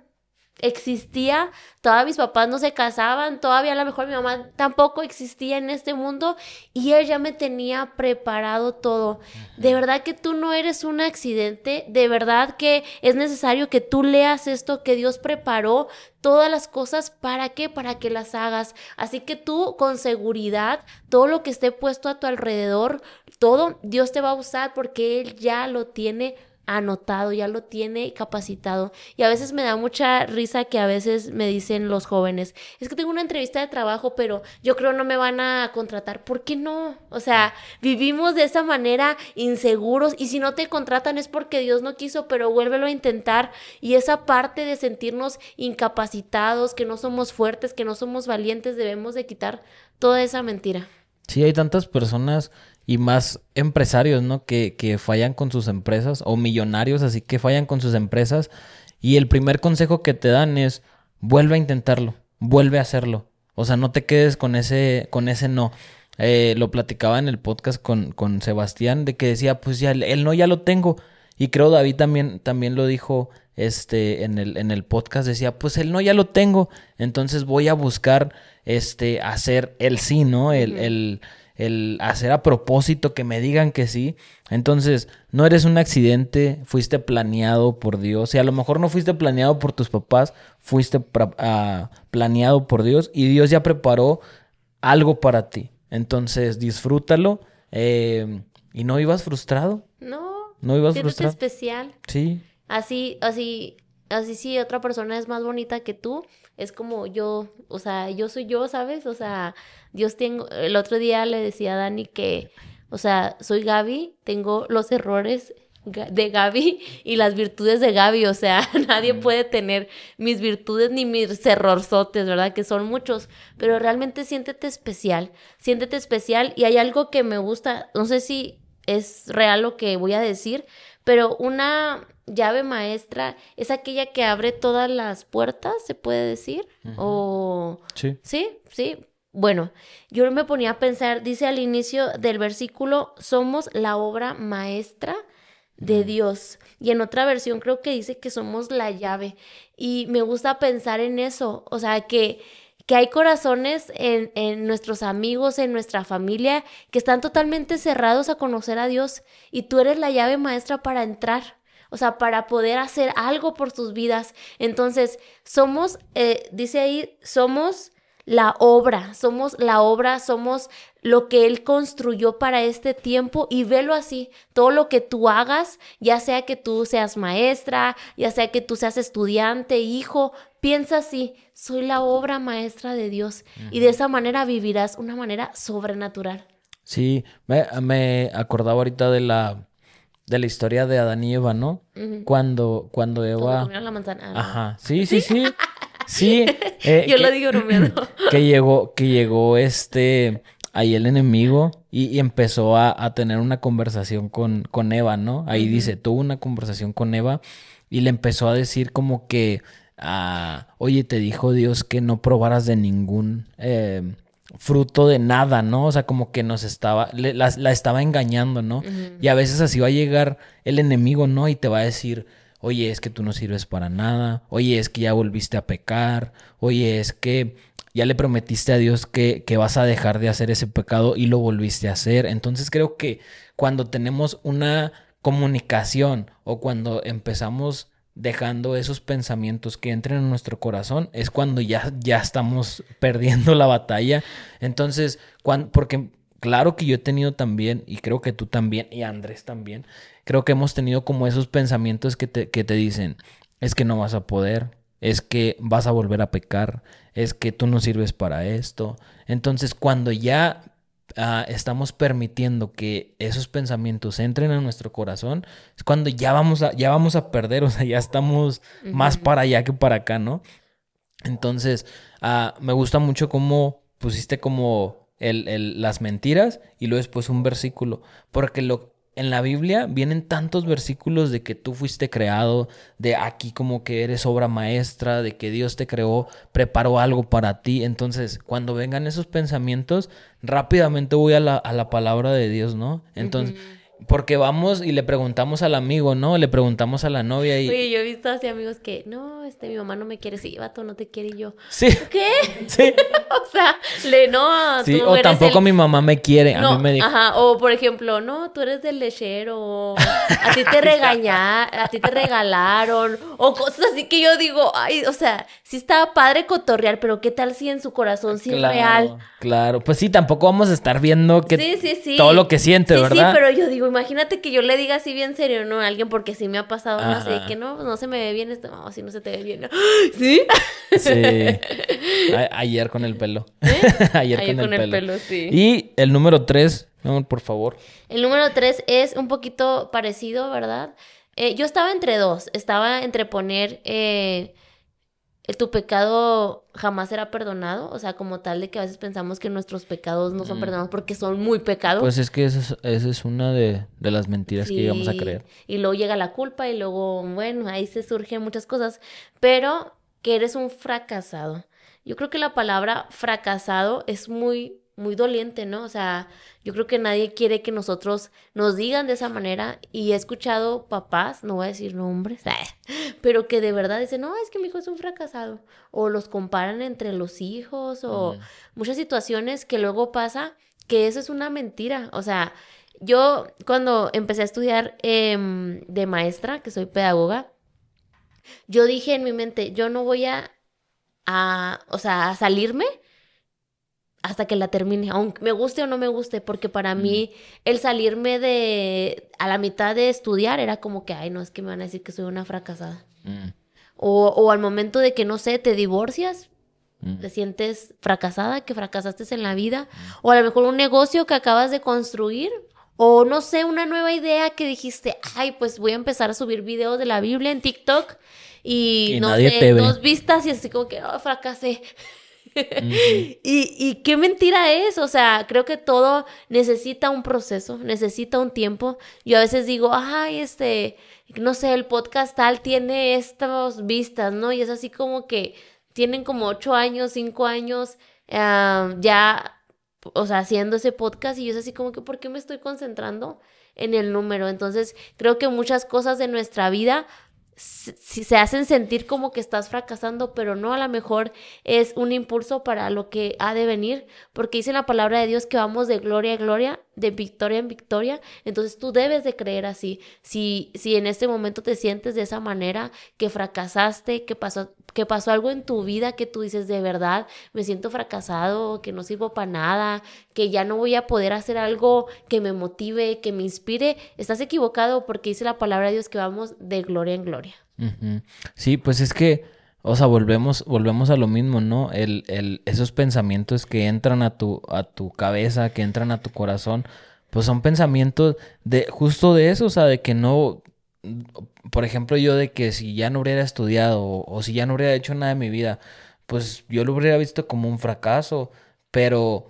existía, todavía mis papás no se casaban, todavía a lo mejor mi mamá tampoco existía en este mundo y él ya me tenía preparado todo. De verdad que tú no eres un accidente, de verdad que es necesario que tú leas esto, que Dios preparó todas las cosas, ¿para qué? Para que las hagas. Así que tú con seguridad, todo lo que esté puesto a tu alrededor, todo Dios te va a usar porque Él ya lo tiene anotado, ya lo tiene capacitado. Y a veces me da mucha risa que a veces me dicen los jóvenes, es que tengo una entrevista de trabajo, pero yo creo no me van a contratar. ¿Por qué no? O sea, vivimos de esa manera inseguros y si no te contratan es porque Dios no quiso, pero vuélvelo a intentar. Y esa parte de sentirnos incapacitados, que no somos fuertes, que no somos valientes, debemos de quitar toda esa mentira. Sí, hay tantas personas y más empresarios, ¿no? Que, que fallan con sus empresas o millonarios, así que fallan con sus empresas y el primer consejo que te dan es vuelve a intentarlo, vuelve a hacerlo. O sea, no te quedes con ese, con ese no. Eh, lo platicaba en el podcast con, con Sebastián de que decía, pues ya el, el no ya lo tengo. Y creo David también, también lo dijo este, en el, en el podcast, decía, pues el no ya lo tengo, entonces voy a buscar este, hacer el sí, ¿no? El, uh-huh. el, el hacer a propósito que me digan que sí. Entonces, no eres un accidente, fuiste planeado por Dios. Y a lo mejor no fuiste planeado por tus papás, fuiste pra- uh, planeado por Dios y Dios ya preparó algo para ti. Entonces, disfrútalo eh, y no vivas frustrado. No. No ibas Siéntete frustrado. especial. Sí. Así, así, así si otra persona es más bonita que tú, es como yo, o sea, yo soy yo, ¿sabes? O sea, Dios tengo, el otro día le decía a Dani que, o sea, soy Gaby, tengo los errores de Gaby y las virtudes de Gaby, o sea, nadie puede tener mis virtudes ni mis errorzotes, ¿verdad? Que son muchos, pero realmente siéntete especial, siéntete especial y hay algo que me gusta, no sé si es real lo que voy a decir, pero una llave maestra es aquella que abre todas las puertas, ¿se puede decir? Uh-huh. O... Sí. Sí, sí. Bueno, yo me ponía a pensar, dice al inicio del versículo, somos la obra maestra de uh-huh. Dios. Y en otra versión creo que dice que somos la llave. Y me gusta pensar en eso, o sea, que... que hay corazones en, en nuestros amigos, en nuestra familia, que están totalmente cerrados a conocer a Dios y tú eres la llave maestra para entrar, o sea, para poder hacer algo por sus vidas. Entonces, somos, eh, dice ahí, somos la obra, somos la obra, somos lo que Él construyó para este tiempo y velo así, todo lo que tú hagas, ya sea que tú seas maestra, ya sea que tú seas estudiante, hijo, piensa así, soy la obra maestra de Dios uh-huh. y de esa manera vivirás una manera sobrenatural. Sí, me, me acordaba ahorita de la, de la historia de Adán y Eva, ¿no? Uh-huh. Cuando, cuando Eva... Cuando comieron la manzana. Ah, Ajá, sí, sí, sí. Sí. Eh, Yo que, lo digo bromeando. Que llegó, que llegó este... ahí el enemigo y, y empezó a, a tener una conversación con, con Eva, ¿no? Ahí uh-huh. dice, tuvo una conversación con Eva y le empezó a decir como que, ah, oye, te dijo Dios que no probaras de ningún eh, fruto de nada, ¿no? O sea, como que nos estaba, le, la, la estaba engañando, ¿no? Uh-huh. Y a veces así va a llegar el enemigo, ¿no? Y te va a decir, oye, es que tú no sirves para nada, oye, es que ya volviste a pecar, oye, es que... ya le prometiste a Dios que, que vas a dejar de hacer ese pecado y lo volviste a hacer. Entonces creo que cuando tenemos una comunicación o cuando empezamos dejando esos pensamientos que entren en nuestro corazón, es cuando ya, ya estamos perdiendo la batalla. Entonces, cuando, porque claro que yo he tenido también, y creo que tú también, y Andrés también, creo que hemos tenido como esos pensamientos que te, que te dicen, es que no vas a poder, es que vas a volver a pecar, es que tú no sirves para esto. Entonces, cuando ya uh, estamos permitiendo que esos pensamientos entren en nuestro corazón, es cuando ya vamos a, ya vamos a perder, o sea, ya estamos uh-huh. más para allá que para acá, ¿no? Entonces, uh, me gusta mucho cómo pusiste como el, el, las mentiras y luego después un versículo, porque lo en la Biblia vienen tantos versículos de que tú fuiste creado, de aquí como que eres obra maestra, de que Dios te creó, preparó algo para ti. Entonces, cuando vengan esos pensamientos, rápidamente voy a la, a la palabra de Dios, ¿no? Entonces, uh-huh. porque vamos y le preguntamos al amigo, ¿no? Le preguntamos a la novia y... Oye, yo he visto así amigos que, no, este, mi mamá no me quiere, sí, vato, no te quiere y yo. Sí. ¿Qué? Sí. O sea, le no, sí, tú o eres tampoco el... mi mamá me quiere, no, a mí me dijo. Ajá, o por ejemplo, no, tú eres del lechero, a ti te regañaron, a ti te regalaron, o cosas así que yo digo, ay, o sea, sí estaba padre cotorrear, pero ¿qué tal si en su corazón sí claro, es real? Claro, pues sí, tampoco vamos a estar viendo que sí, sí, sí. todo lo que siente, sí, ¿verdad? Sí, pero yo digo, imagínate que yo le diga así bien serio, ¿no? A alguien, porque sí me ha pasado, no sé, que no, no se me ve bien esto, no, así no se te ve bien, ¿no? ¿Sí? Sí. A- ayer con el pelo. ¿Eh? Ayer, Ayer con, con el, el pelo. pelo, sí. Y el número tres, mi amor, por favor. El número tres es un poquito parecido, ¿verdad? Eh, yo estaba entre dos. Estaba entre poner eh, tu pecado jamás será perdonado. O sea, como tal de que a veces pensamos que nuestros pecados no son Mm. perdonados porque son muy pecados. Pues es que esa es, esa es una de, de las mentiras Sí, que llegamos a creer. Y luego llega la culpa y luego, bueno, ahí se surgen muchas cosas. Pero que eres un fracasado. Yo creo que la palabra fracasado es muy, muy doliente, ¿no? O sea, yo creo que nadie quiere que nosotros nos digan de esa manera. Y he escuchado papás, no voy a decir nombres, pero que de verdad dicen, no, es que mi hijo es un fracasado. O los comparan entre los hijos o mm. muchas situaciones que luego pasa que eso es una mentira. O sea, yo cuando empecé a estudiar eh, de maestra, que soy pedagoga, yo dije en mi mente, yo no voy a a, o sea, a salirme hasta que la termine, aunque me guste o no me guste, porque para mm. mí el salirme de a la mitad de estudiar era como que, ay, no, es que me van a decir que soy una fracasada. Mm. O, o al momento de que, no sé, te divorcias, mm. te sientes fracasada, que fracasaste en la vida, mm. o a lo mejor un negocio que acabas de construir, o no sé, una nueva idea que dijiste, ay, pues voy a empezar a subir videos de la Biblia en TikTok, y, y no sé, dos vistas y así como que, oh, fracasé. Uh-huh. y, y qué mentira es, o sea, creo que todo necesita un proceso, necesita un tiempo. Yo a veces digo, ay, este, no sé, el podcast tal tiene estas vistas, ¿no? Y es así como que tienen como ocho años, cinco años, uh, ya, o sea, haciendo ese podcast, y yo es así como que, ¿por qué me estoy concentrando en el número? Entonces, creo que muchas cosas de nuestra vida si se hacen sentir como que estás fracasando, pero no, a lo mejor es un impulso para lo que ha de venir, porque dice la palabra de Dios que vamos de gloria a gloria de victoria en victoria, entonces tú debes de creer así. Si, si en este momento te sientes de esa manera, que fracasaste, que pasó, que pasó algo en tu vida que tú dices de verdad, me siento fracasado, que no sirvo para nada, que ya no voy a poder hacer algo que me motive, que me inspire, estás equivocado porque dice la palabra de Dios que vamos de gloria en gloria. Uh-huh. Sí, pues es que, o sea, volvemos, volvemos a lo mismo, ¿no? El, el, esos pensamientos que entran a tu, a tu cabeza, que entran a tu corazón, pues son pensamientos de, justo de eso, o sea, de que no, por ejemplo, yo de que si ya no hubiera estudiado o, o si ya no hubiera hecho nada de mi vida, pues yo lo hubiera visto como un fracaso, pero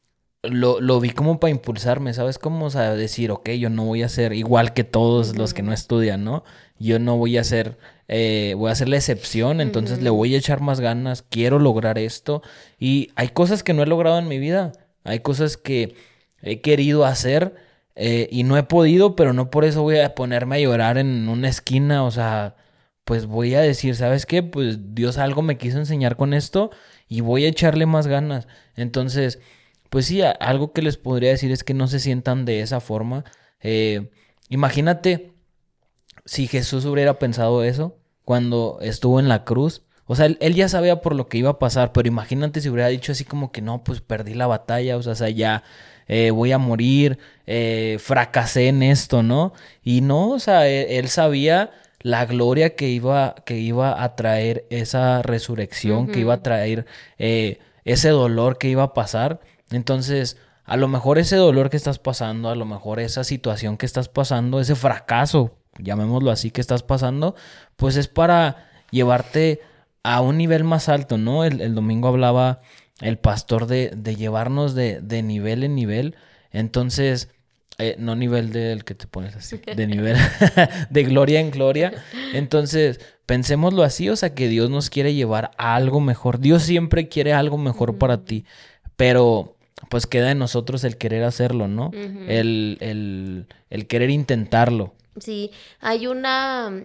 lo, lo vi como para impulsarme, ¿sabes? Como, o sea, decir, ok, yo no voy a ser igual que todos los que no estudian, ¿no? Yo no voy a ser, eh, voy a ser la excepción, entonces Ujú. le voy a echar más ganas, quiero lograr esto. Y hay cosas que no he logrado en mi vida, hay cosas que he querido hacer eh, y no he podido, pero no por eso voy a ponerme a llorar en una esquina, o sea, pues voy a decir, ¿sabes qué? Pues Dios algo me quiso enseñar con esto y voy a echarle más ganas. Entonces, pues sí, a- algo que les podría decir es que no se sientan de esa forma. Eh, imagínate si Jesús hubiera pensado eso cuando estuvo en la cruz. O sea, él, él ya sabía por lo que iba a pasar, pero imagínate si hubiera dicho así como que no, pues perdí la batalla, o sea, o sea, ya eh, voy a morir, eh, fracasé en esto, ¿no? Y no, o sea, él, él sabía la gloria que iba, que iba a traer esa resurrección, que iba a Ujú. traer eh, ese dolor que iba a pasar. Entonces, a lo mejor ese dolor que estás pasando, a lo mejor esa situación que estás pasando, ese fracaso, llamémoslo así, que estás pasando, pues es para llevarte a un nivel más alto, ¿no? El, el domingo hablaba el pastor de, de llevarnos de, de nivel en nivel. Entonces, eh, no nivel del que te pones así, de nivel de gloria en gloria. Entonces, pensémoslo así, o sea, que Dios nos quiere llevar a algo mejor. Dios siempre quiere algo mejor para Ujú. ti, pero pues queda en nosotros el querer hacerlo, ¿no? Ujú. El, el, el querer intentarlo. Sí, hay una,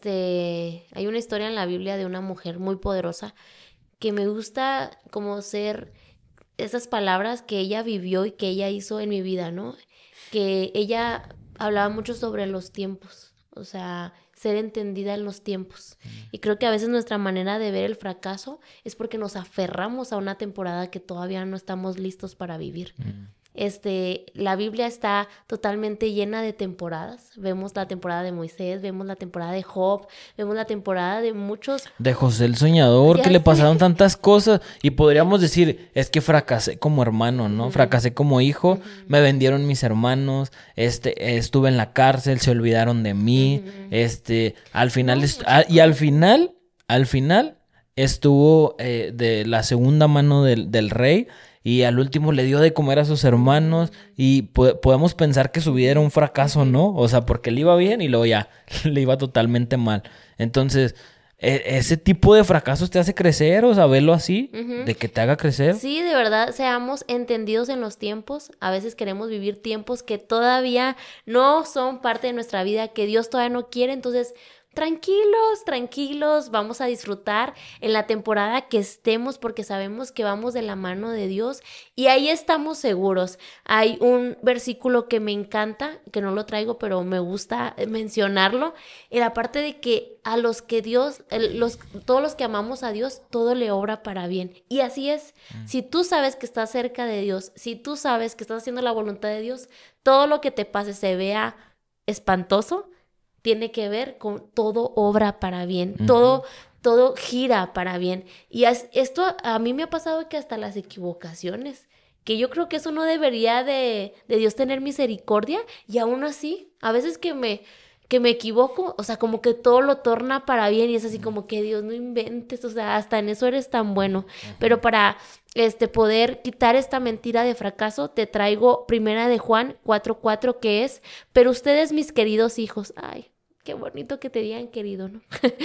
este, hay una historia en la Biblia de una mujer muy poderosa que me gusta como ser esas palabras que ella vivió y que ella hizo en mi vida, ¿no? Que ella hablaba mucho sobre los tiempos, o sea, ser entendida en los tiempos. Y creo que a veces nuestra manera de ver el fracaso es porque nos aferramos a una temporada que todavía no estamos listos para vivir. Mm. Este, la Biblia está totalmente llena de temporadas. Vemos la temporada de Moisés, vemos la temporada de Job, vemos la temporada de muchos. De José el Soñador, que Ya le sé. pasaron tantas cosas. Y podríamos decir, es que fracasé como hermano, ¿no? Ujú, Fracasé como hijo, ujú, me vendieron mis hermanos, este, eh, estuve en la cárcel, se olvidaron de mí, ujú. este, al final, No, est- muchas ah, y al cosas. final, al final, estuvo eh, de la segunda mano del, del rey. Y al último le dio de comer a sus hermanos. Ujú, Y po- podemos pensar que su vida era un ujú, fracaso, ujú, ¿no? O sea, porque le iba bien y luego ya le iba totalmente mal. Entonces, e- ese tipo de fracasos te hace crecer, o sea, verlo así, ujú. de que te haga crecer. Sí, de verdad, seamos entendidos en los tiempos. A veces queremos vivir tiempos que todavía no son parte de nuestra vida, que Dios todavía no quiere. Entonces, tranquilos, tranquilos, vamos a disfrutar en la temporada que estemos porque sabemos que vamos de la mano de Dios y ahí estamos seguros. Hay un versículo que me encanta, que no lo traigo, pero me gusta mencionarlo, en la parte de que a los que Dios, el- los, todos los que amamos a Dios, todo le obra para bien. Y así es. Si tú sabes que estás cerca de Dios, si tú sabes que estás haciendo la voluntad de Dios, todo lo que te pase se vea espantoso, tiene que ver con todo obra para bien, Ujú. todo, todo gira para bien. Y as- esto a, a mí me ha pasado que hasta las equivocaciones, que yo creo que eso no debería de, de Dios tener misericordia, y aún así, a veces que me, que me equivoco, o sea, como que todo lo torna para bien y es así como que Dios no inventes, o sea, hasta en eso eres tan bueno. Pero para este poder quitar esta mentira de fracaso, te traigo primera de Juan cuatro cuatro que es, pero ustedes mis queridos hijos, ay, qué bonito que te digan querido, ¿no?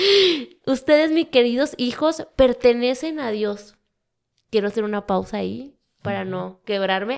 Ustedes mis queridos hijos pertenecen a Dios. Quiero hacer una pausa ahí para Ujú. no quebrarme.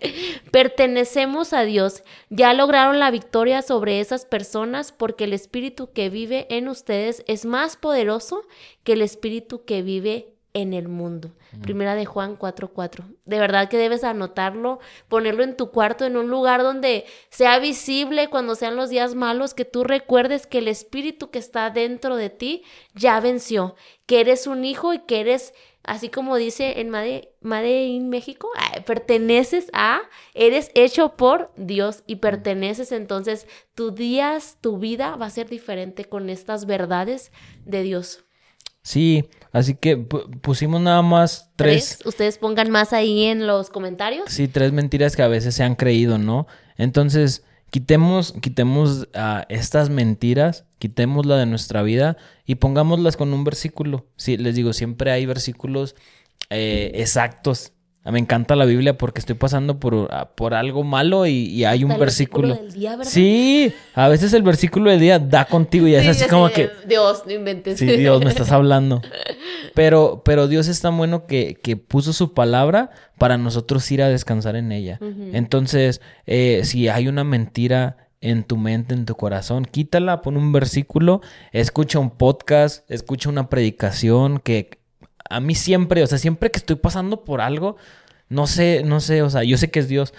Pertenecemos a Dios. Ya lograron la victoria sobre esas personas porque el espíritu que vive en ustedes es más poderoso que el espíritu que vive en el mundo. Mm. Primera de Juan cuatro cuatro. De verdad que debes anotarlo, ponerlo en tu cuarto, en un lugar donde sea visible cuando sean los días malos, que tú recuerdes que el espíritu que está dentro de ti ya venció, que eres un hijo y que eres, así como dice en Made, Made in México, ah, perteneces a, eres hecho por Dios y perteneces, entonces tus días, tu vida va a ser diferente con estas verdades de Dios. Sí, así que pusimos nada más tres. ¿Tres? Ustedes pongan más ahí en los comentarios. Sí, tres mentiras que a veces se han creído, ¿no? Entonces, quitemos, quitemos uh, estas mentiras, quitémoslas de nuestra vida y pongámoslas con un versículo. Sí, les digo, siempre hay versículos eh, exactos. Me encanta la Biblia porque estoy pasando por, por algo malo y, y hay un el versículo. versículo del día, ¿verdad? Sí, a veces el versículo del día da contigo y es sí, así sí, como sí, que... Dios, no inventes. Sí, Dios, me estás hablando. Pero, pero Dios es tan bueno que, que puso su palabra para nosotros ir a descansar en ella. Uh-huh. Entonces, eh, si hay una mentira en tu mente, en tu corazón, quítala, pon un versículo, escucha un podcast, escucha una predicación que a mí siempre, o sea, siempre que estoy pasando por algo, no sé, no sé, o sea, yo sé que es Dios,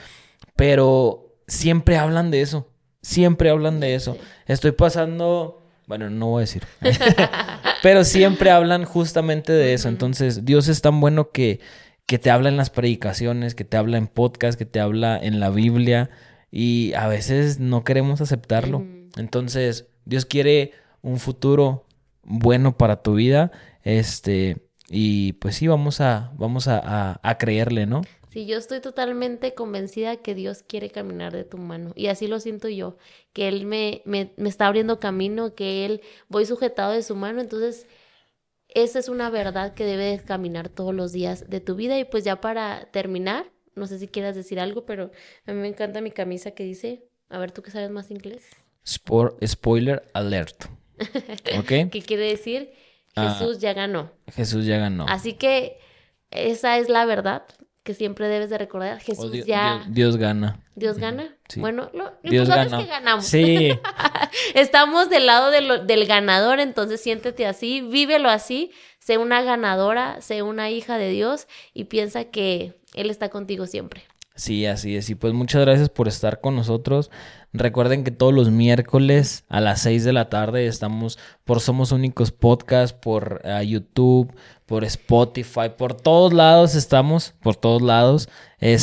pero siempre hablan de eso, siempre hablan de eso. Estoy pasando, bueno, no voy a decir, pero siempre hablan justamente de eso. Entonces, Dios es tan bueno que, que te habla en las predicaciones, que te habla en podcast, que te habla en la Biblia y a veces no queremos aceptarlo. Entonces, Dios quiere un futuro bueno para tu vida, este... Y pues sí, vamos a, vamos a, a, a creerle, ¿no? Sí, yo estoy totalmente convencida que Dios quiere caminar de tu mano. Y así lo siento yo, que Él me, me, me está abriendo camino, que Él voy sujetado de su mano. Entonces, esa es una verdad que debes caminar todos los días de tu vida. Y pues ya para terminar, no sé si quieras decir algo, pero a mí me encanta mi camisa que dice, a ver, ¿tú que sabes más inglés? Spor- spoiler alert. ¿Ok? ¿Qué quiere decir? Jesús ah, ya ganó. Jesús ya ganó. Así que esa es la verdad que siempre debes de recordar. Jesús oh, Dios, ya... Dios, Dios gana. ¿Dios gana? Sí. Bueno, lo, lo Dios importante ganó. es que ganamos. Sí. Estamos del lado de lo, del ganador, entonces siéntete así, vívelo así, sé una ganadora, sé una hija de Dios y piensa que Él está contigo siempre. Sí, así es. Y pues muchas gracias por estar con nosotros. Recuerden que todos los miércoles a las seis de la tarde estamos por Somos Únicos Podcast, por uh, YouTube, por Spotify, por todos lados estamos, por todos lados.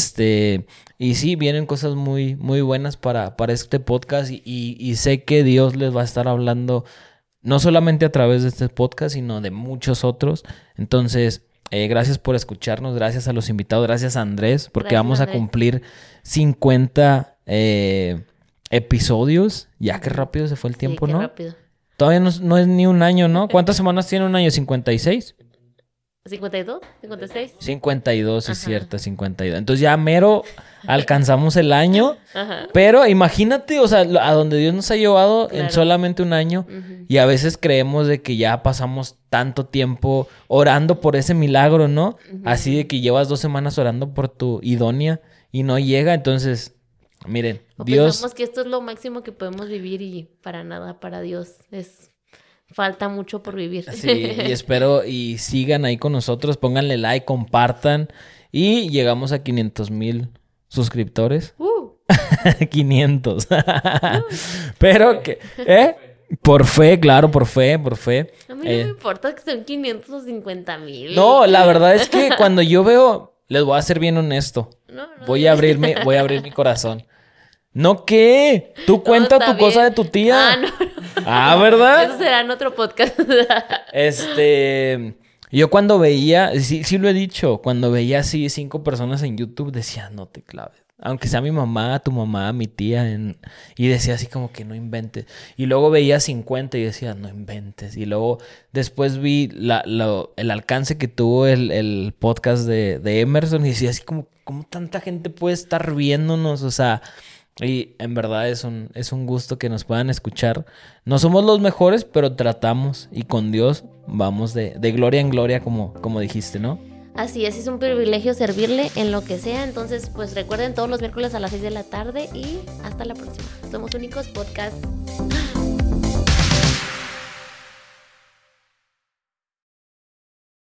Este, y sí, vienen cosas muy, muy buenas para, para este podcast y, y, y sé que Dios les va a estar hablando no solamente a través de este podcast, sino de muchos otros. Entonces... Eh, gracias por escucharnos, gracias a los invitados, gracias a Andrés, porque gracias, vamos Andrés. a cumplir cincuenta eh, episodios. Ya qué rápido se fue el tiempo, sí, qué ¿no? rápido. Todavía no, no es ni un año, ¿no? ¿Cuántas semanas tiene un año? ¿cincuenta y seis? ¿cincuenta y dos? ¿cincuenta y seis? cincuenta y dos, es cierto, cincuenta y dos. Entonces ya mero alcanzamos el año. Ajá. Pero imagínate, o sea, a donde Dios nos ha llevado claro. en solamente un año. Uh-huh. Y a veces creemos de que ya pasamos tanto tiempo orando por ese milagro, ¿no? Uh-huh. Así de que llevas dos semanas orando por tu idónea y no llega. Entonces, miren, o Dios... Pensamos que esto es lo máximo que podemos vivir y para nada, para Dios es... Falta mucho por vivir. Sí, y espero y sigan ahí con nosotros, pónganle like, compartan y llegamos a quinientos mil suscriptores. Uh. quinientos. Uh. Pero que, ¿eh? Por fe, claro, por fe, por fe. A mí no eh. me importa que sean quinientos o cincuenta mil. No, la verdad es que cuando yo veo, les voy a ser bien honesto. No, no, voy a abrirme, voy a abrir mi corazón. ¿No qué? Tú cuenta tu bien. Cosa de tu tía. Ah, no, no. Ah, ¿verdad? Eso será en otro podcast. Este... Yo cuando veía... Sí, sí lo he dicho. Cuando veía así cinco personas en YouTube, decía, no te claves. Aunque sea mi mamá, tu mamá, mi tía. En... Y decía así como que no inventes. Y luego veía cincuenta y decía, no inventes. Y luego después vi la, la, el alcance que tuvo el, el podcast de, de Emerson. Y decía así como, ¿cómo tanta gente puede estar viéndonos? O sea... Y en verdad es un, es un gusto que nos puedan escuchar. No somos los mejores, pero tratamos. Y con Dios vamos de, de gloria en gloria, como, como dijiste, ¿no? Así es, es un privilegio servirle en lo que sea. Entonces, pues recuerden todos los miércoles a las seis de la tarde. Y hasta la próxima. Somos Únicos Podcast.